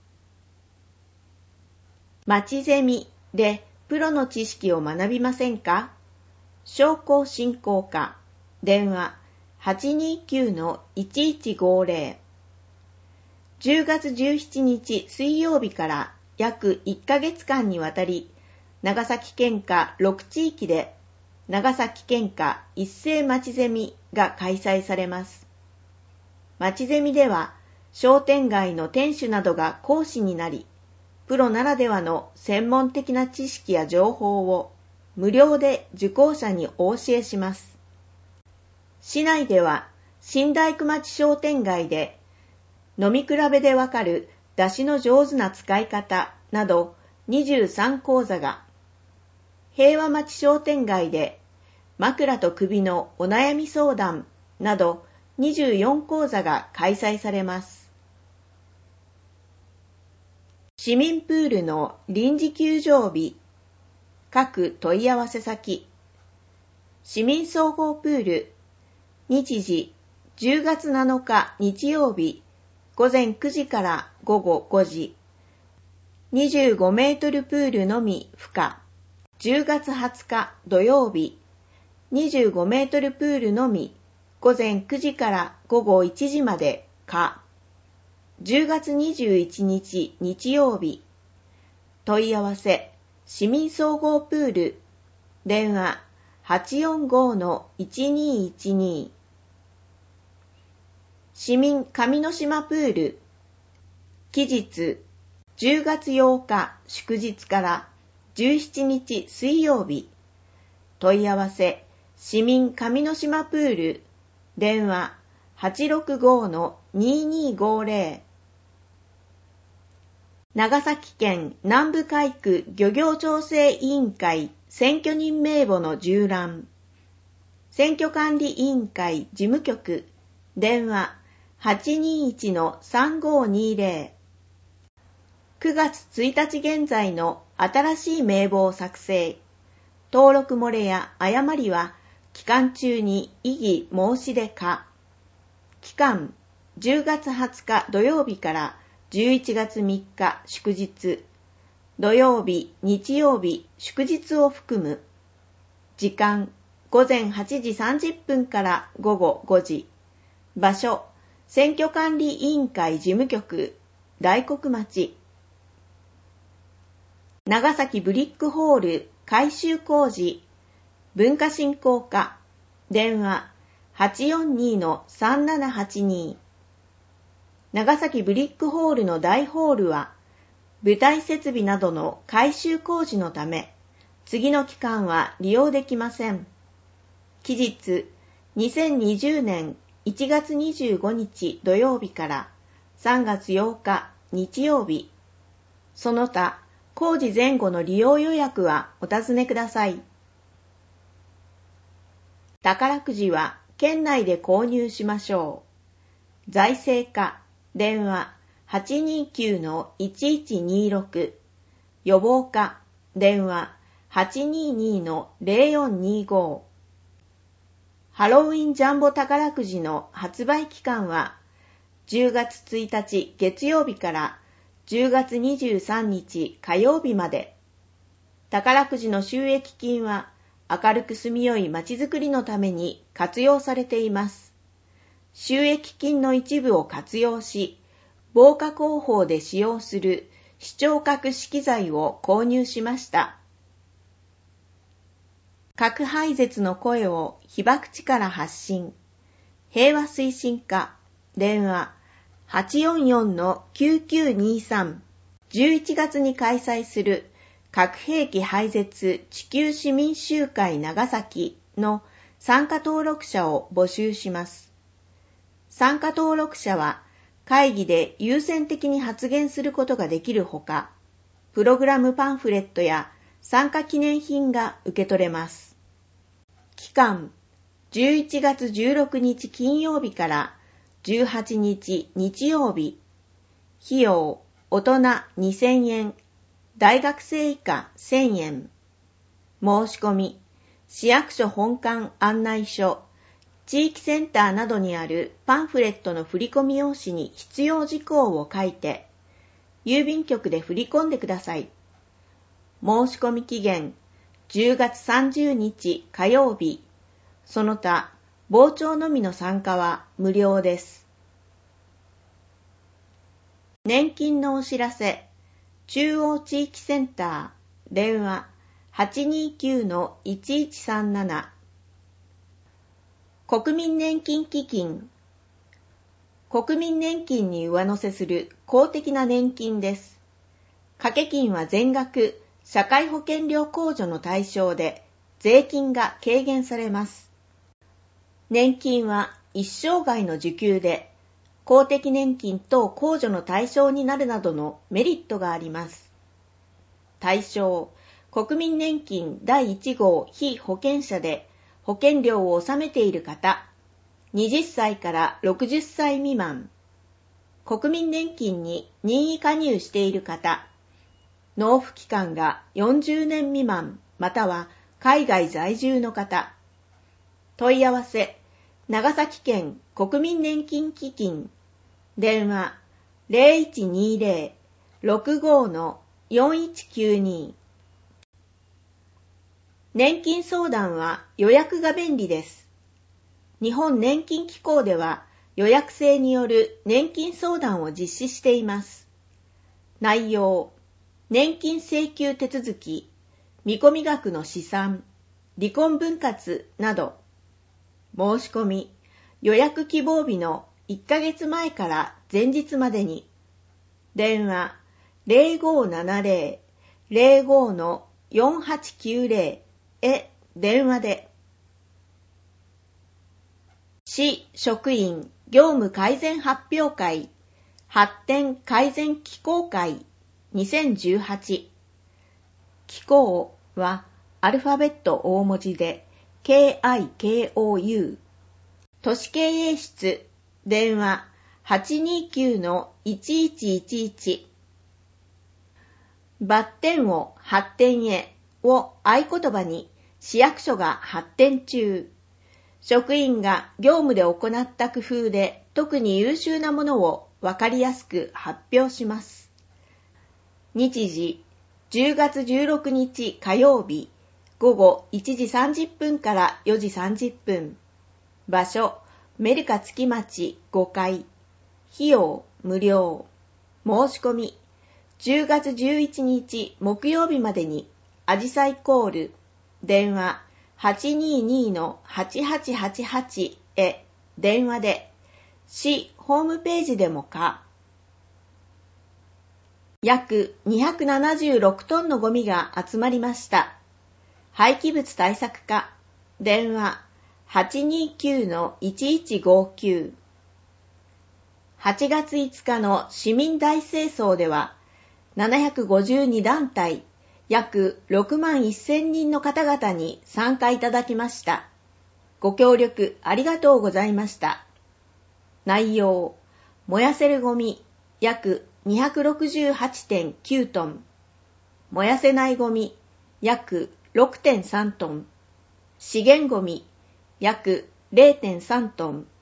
町ゼミでプロの知識を学びませんか？商工振興課。電話 はちにーきゅうのいちいちごぜろ。じゅうがつじゅうしちにち水曜日から約いっかげつかんにわたり、長崎県下ろくちいきで長崎県下一斉町ゼミが開催されます。町ゼミでは商店街の店主などが講師になり、プロならではの専門的な知識や情報を無料で受講者にお教えします。市内では新大工町商店街で飲み比べでわかる出汁の上手な使い方などにじゅうさんこうざが、平和町商店街で枕と首のお悩み相談などにじゅうよんこうざが開催されます。市民プールの臨時休場日、各問い合わせ先。市民総合プール、日時じゅうがつなのか日曜日、ごぜんくじからごごごじ。にじゅうごメートルプールのみ不可。じゅうがつはつか土曜日、にじゅうごメートルプールのみごぜんくじからごごいちじまで可。じゅうがつにじゅういちにち日曜日。問い合わせ、市民総合プール、電話 はちよんごのいちにいちに。市民上之島プール、期日じゅうがつようか祝日からじゅうしちにち水曜日。問い合わせ、市民上之島プール、電話 はちろくごのににごぜろ。長崎県南部海区漁業調整委員会選挙人名簿の縦覧。選挙管理委員会事務局、電話 はちにいちのさんごにぜろ。くがつついたち現在の新しい名簿を作成。登録漏れや誤りは期間中に異議申し出可。期間じゅうがつはつか土曜日からじゅういちがつみっか祝日。土曜日、日曜日、祝日を含む。時間ごぜんはちじさんじゅっぷんからごごごじ。場所、選挙管理委員会事務局、大黒町。長崎ブリックホール改修工事、文化振興課、電話 はちよんにのさんななはちに。長崎ブリックホールの大ホールは、舞台設備などの改修工事のため、次の期間は利用できません。期日、にせんにじゅうねんいちがつにじゅうごにち土曜日からさんがつようか日曜日。その他、工事前後の利用予約はお尋ねください。宝くじは県内で購入しましょう。財政課、電話 はちにきゅうのいちいちにろく。予防課、電話 はちににのぜろよんにご。ハロウィンジャンボ宝くじの発売期間はじゅうがつついたち月曜日からじゅうがつにじゅうさんにち火曜日まで。宝くじの収益金は明るく住みよいまちづくりのために活用されています。収益金の一部を活用し、防火工法で使用する視聴覚資材を購入しました。核廃絶の声を被爆地から発信。平和推進課、電話 はちよんよんのきゅうきゅうにさん。じゅういちがつに開催する核兵器廃絶地球市民集会長崎の参加登録者を募集します。参加登録者は会議で優先的に発言することができるほか、プログラムパンフレットや参加記念品が受け取れます。期間、じゅういちがつじゅうろくにち金曜日からじゅうはちにち日曜日。費用、大人にせんえん、大学生以下せんえん。申し込み、市役所本館案内所、地域センターなどにあるパンフレットの振込用紙に必要事項を書いて、郵便局で振り込んでください。申し込み期限、じゅうがつさんじゅうにち火曜日。その他、傍聴のみの参加は無料です。年金のお知らせ、中央地域センター、電話 はちにーきゅうのいちいちさんなな。国民年金基金。国民年金に上乗せする公的な年金です。掛け金は全額社会保険料控除の対象で税金が軽減されます。年金は一生涯の受給で公的年金等控除の対象になるなどのメリットがあります。対象、国民年金だいいち号被保険者で保険料を納めている方、はたちからろくじゅっさい未満、国民年金に任意加入している方、納付期間がよんじゅうねん未満または海外在住の方、問い合わせ、長崎県国民年金基金、電話 ゼロいちにゼロ ろくごのよんいちきゅうに。年金相談は予約が便利です。日本年金機構では予約制による年金相談を実施しています。内容、年金請求手続き、見込み額の試算、離婚分割など、申し込み、予約希望日のいっかげつまえから前日までに、電話 ゼロごななゼロ ゼロごのよんはちきゅうゼロ へ電話で。市職員業務改善発表会発展改善機構会にせんじゅうはち。機構はアルファベット大文字で ケーアイケーオーユー。都市経営室電話 はちにーきゅうのいちいちいちいち。バッテンを発展へを合言葉に市役所が発展中。職員が業務で行った工夫で特に優秀なものをわかりやすく発表します。日時、じゅうがつじゅうろくにち火曜日、午後いちじさんじゅっぷんからよじさんじゅっぷん。場所、メルカ月町ごかい。費用、無料。申し込み、じゅうがつじゅういちにち木曜日までに、あじさいコール、電話、はちにーにのはちはちはちはち へ電話で、市ホームページでもか。約にひゃくななじゅうろくトンのゴミが集まりました。廃棄物対策課、電話、はちにーきゅうのいちいちごきゅう。はちがついつかの市民大清掃では、ななひゃくごじゅうにだんたい、約ろくまんせんにんの方々に参加いただきました。ご協力ありがとうございました。内容、燃やせるゴミ約 にひゃくろくじゅうはちてんきゅうトン、燃やせないゴミ約 ろくてんさんトン、資源ゴミ約 ゼロてんさんトン。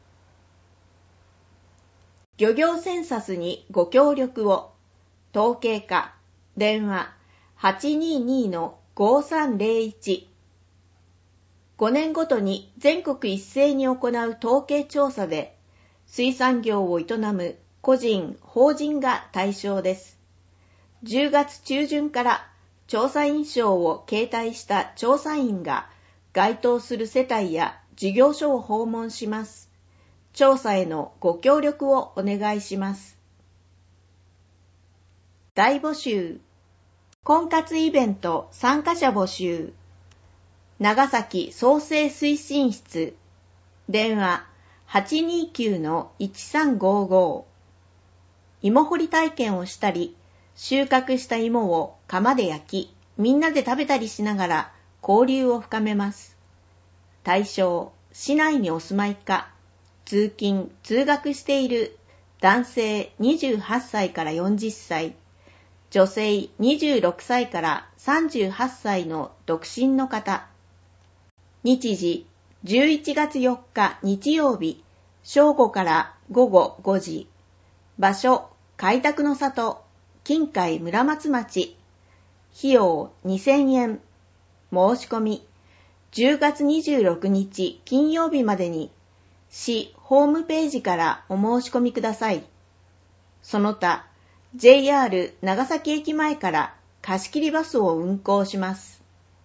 漁業センサスにご協力を。統計課、電話、はちにーにのごさんゼロいち。ごねんごとに全国一斉に行う統計調査で、水産業を営む個人、法人が対象です。じゅうがつちゅうじゅんから調査員証を携帯した調査員が該当する世帯や事業所を訪問します。調査へのご協力をお願いします。大募集。婚活イベント参加者募集。 長崎創生推進室、電話 はちにーきゅうのいちさんごーごー。芋掘り体験をしたり、収穫した芋を窯で焼き、みんなで食べたりしながら交流を深めます。対象、市内にお住まいか、通勤・通学している男性にじゅうはっさいからよんじゅっさい、女性にじゅうろくさいからさんじゅうはっさいの独身の方。日時、じゅういちがつよっか日曜日、正午から午後ごじ。場所、開拓の里、近海村松町。費用にせんえん。申し込み、じゅうがつにじゅうろくにち金曜日までに、市ホームページからお申し込みください。その他、ジェイアール 長崎駅前から貸し切りバスを運行します。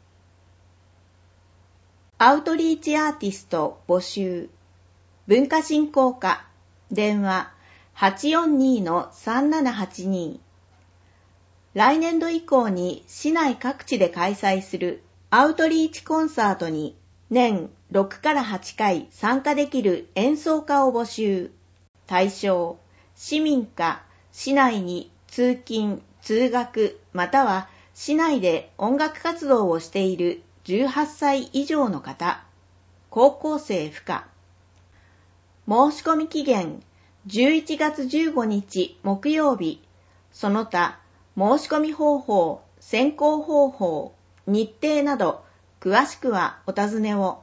アウトリーチアーティスト募集。文化振興課。電話 はちよんにのさんななはちに。来年度以降に市内各地で開催するアウトリーチコンサートに年ろくからはちかい参加できる演奏家を募集。対象、市民か市内に通勤・通学または市内で音楽活動をしているじゅうはっさい以上の方、高校生不可。申し込み期限じゅういちがつじゅうごにち木曜日。その他、申し込み方法、選考方法、日程など詳しくはお尋ねを。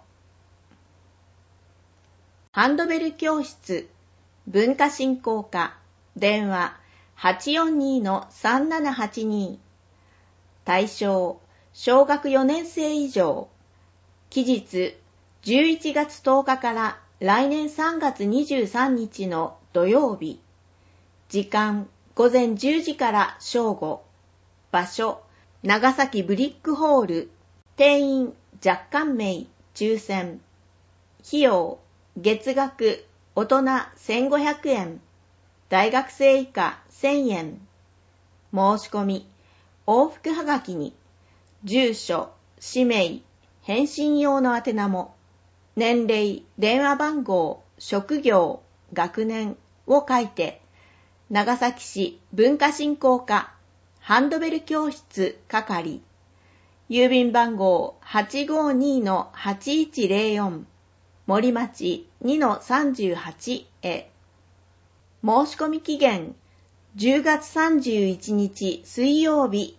ハンドベル教室、文化振興課、電話 はちよんにのさんななはちに。対象、小学よねんせい以上。期日、じゅういちがつとおかから来年さんがつにじゅうさんにちの土曜日。時間、ごぜんじゅうじから正午。場所、長崎ブリックホール。定員若干名、抽選。費用、月額、大人せんごひゃくえん。大学生以下せんえん。申し込み、往復はがきに、住所、氏名、返信用の宛名も、年齢、電話番号、職業、学年を書いて、長崎市文化振興課ハンドベル教室係、郵便番号 はちごーにのはちいちぜろよん、森町 にのさんじゅうはち へ。申し込み期限じゅうがつさんじゅういちにち水曜日。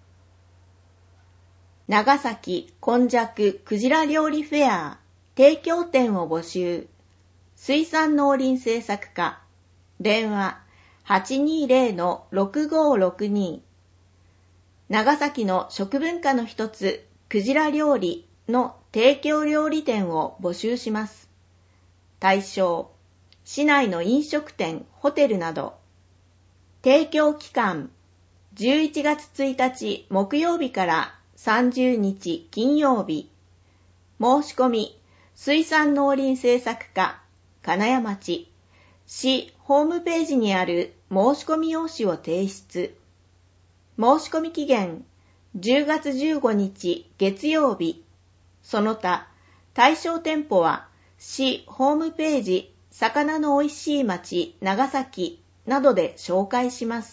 長崎根弱クジラ料理フェア提供店を募集。水産農林政策課。電話 はちにーぜろのろくごーろくに。長崎の食文化の一つ、クジラ料理の提供料理店を募集します。対象、市内の飲食店、ホテルなど。提供期間、じゅういちがつついたち木曜日からさんじゅうにち金曜日。申し込み、水産農林政策課、金谷町。市ホームページにある申し込み用紙を提出。申し込み期限、じゅうがつじゅうごにち月曜日。その他、対象店舗は、市ホームページ、魚のおいしい町長崎などで紹介します。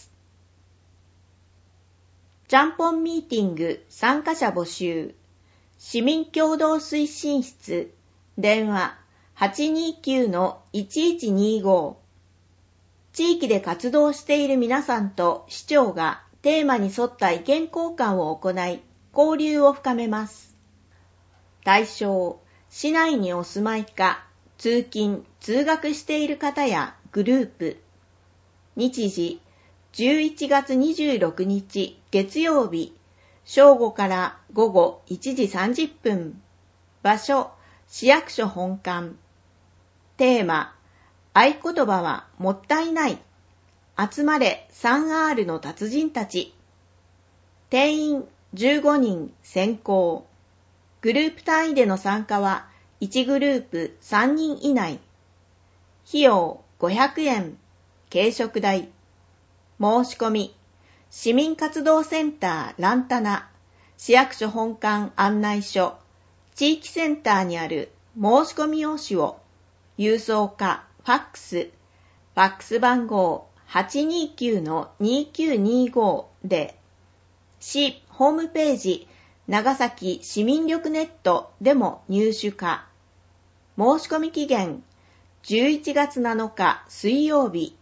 ちゃんぽんミーティング参加者募集。市民協同推進室。電話 はちにーきゅうのいちいちにーご。地域で活動している皆さんと市長がテーマに沿った意見交換を行い、交流を深めます。対象、市内にお住まいか、通勤・通学している方やグループ。日時、じゅういちがつにじゅうろくにち月曜日、正午から午後いちじさんじゅっぷん。場所、市役所本館。テーマ、合言葉はもったいない。集まれ スリーアール の達人たち。定員じゅうごにん選考。グループ単位での参加はいちグループさんにん以内。費用ごひゃくえん。軽食代。申し込み。市民活動センターランタナ。市役所本館案内所。 地域センターにある申し込み用紙を郵送かファックス、ファックス番号 はちにーきゅうのにーきゅうにーご で、市ホームページ長崎市民力ネットでも入手か、申し込み期限じゅういちがつなのか水曜日。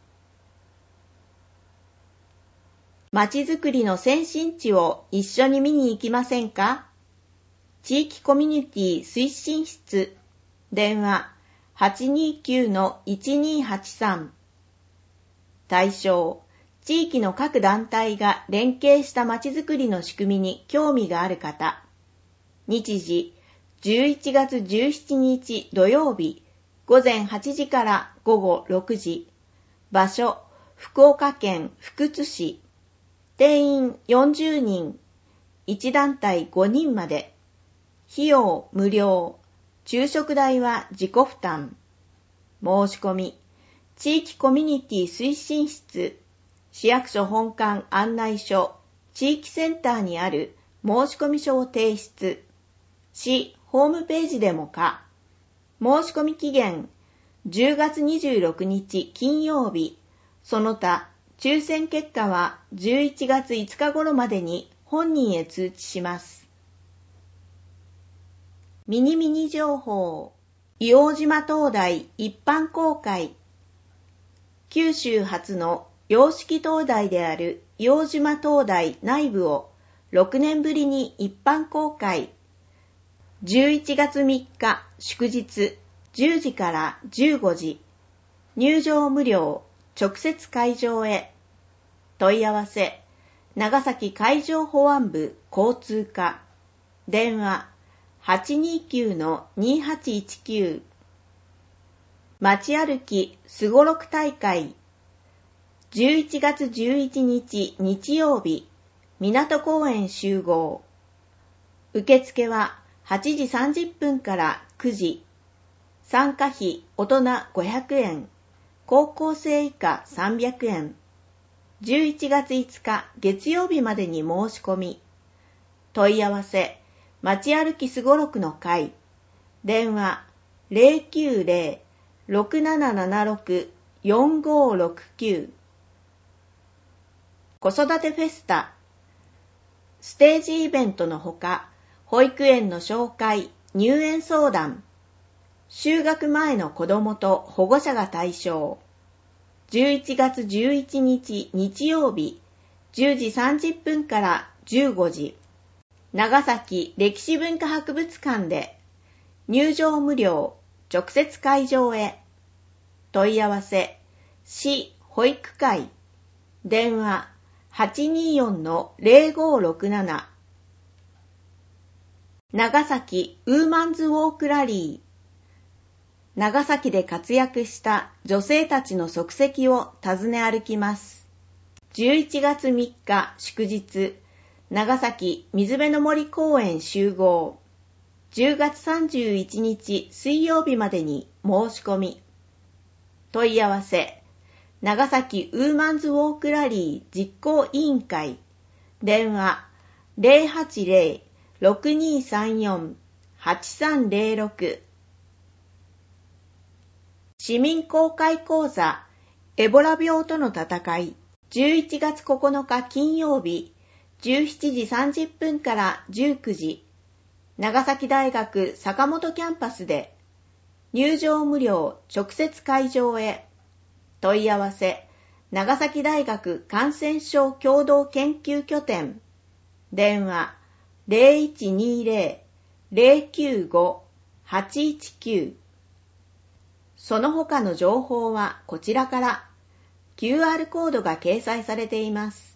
まちづくりの先進地を一緒に見に行きませんか？地域コミュニティ推進室、電話 はちにーきゅうのいちにーはちさん。対象、地域の各団体が連携したまちづくりの仕組みに興味がある方。日時、じゅういちがつじゅうしちにち土曜日、ごぜんはちじからごごろくじ。場所、福岡県福津市。定員よんじゅうにん。いち団体ごにんまで。費用無料。昼食代は自己負担。申し込み。地域コミュニティ推進室。市役所本館案内所。地域センターにある申し込み書を提出。市ホームページでもか。申し込み期限じゅうがつにじゅうろくにち金曜日。その他、抽選結果はじゅういちがついつか頃までに本人へ通知します。ミニミニ情報。硫黄島灯台一般公開。九州初の洋式灯台である硫黄島灯台内部をろくねんぶりに一般公開。じゅういちがつみっか祝日じゅうじからじゅうごじ。入場無料。直接会場へ。問い合わせ、長崎海上保安部交通課。電話、はちにーきゅうのにーはちいちきゅう。街歩きすごろく大会。じゅういちがつじゅういちにち日曜日、港公園集合。受付ははちじさんじゅっぷんからくじ。参加費大人ごひゃくえん。高校生以下さんびゃくえん。じゅういちがついつか月曜日までに申し込み。問い合わせ、街歩きすごろくの会。電話 ゼロきゅうゼロ ろくななななろく よんごろくきゅう。子育てフェスタ。ステージイベントのほか、保育園の紹介、入園相談。就学前の子どもと保護者が対象。じゅういちがつじゅういちにち日曜日、じゅうじさんじゅっぷんからじゅうごじ。長崎歴史文化博物館で。入場無料。直接会場へ。問い合わせ、市保育会。電話、はちにーよんのゼロごろくなな。長崎ウーマンズウォークラリー。長崎で活躍した女性たちの足跡を訪ね歩きます。じゅういちがつみっか祝日、長崎水辺の森公園集合。じゅうがつさんじゅういちにち水曜日までに申し込み。問い合わせ、長崎ウーマンズウォークラリー実行委員会。電話 ゼロはちゼロ ろくにーさんよん はちさんゼロろく。市民公開講座、エボラ病との戦い、じゅういちがつここのか金曜日、じゅうしちじさんじゅっぷんからじゅうくじ、長崎大学坂本キャンパスで、入場無料直接会場へ。問い合わせ、長崎大学感染症共同研究拠点。電話、ゼロいちにゼロ ゼロきゅうご はちいちきゅう。その他の情報はこちらから キューアール コードが掲載されています。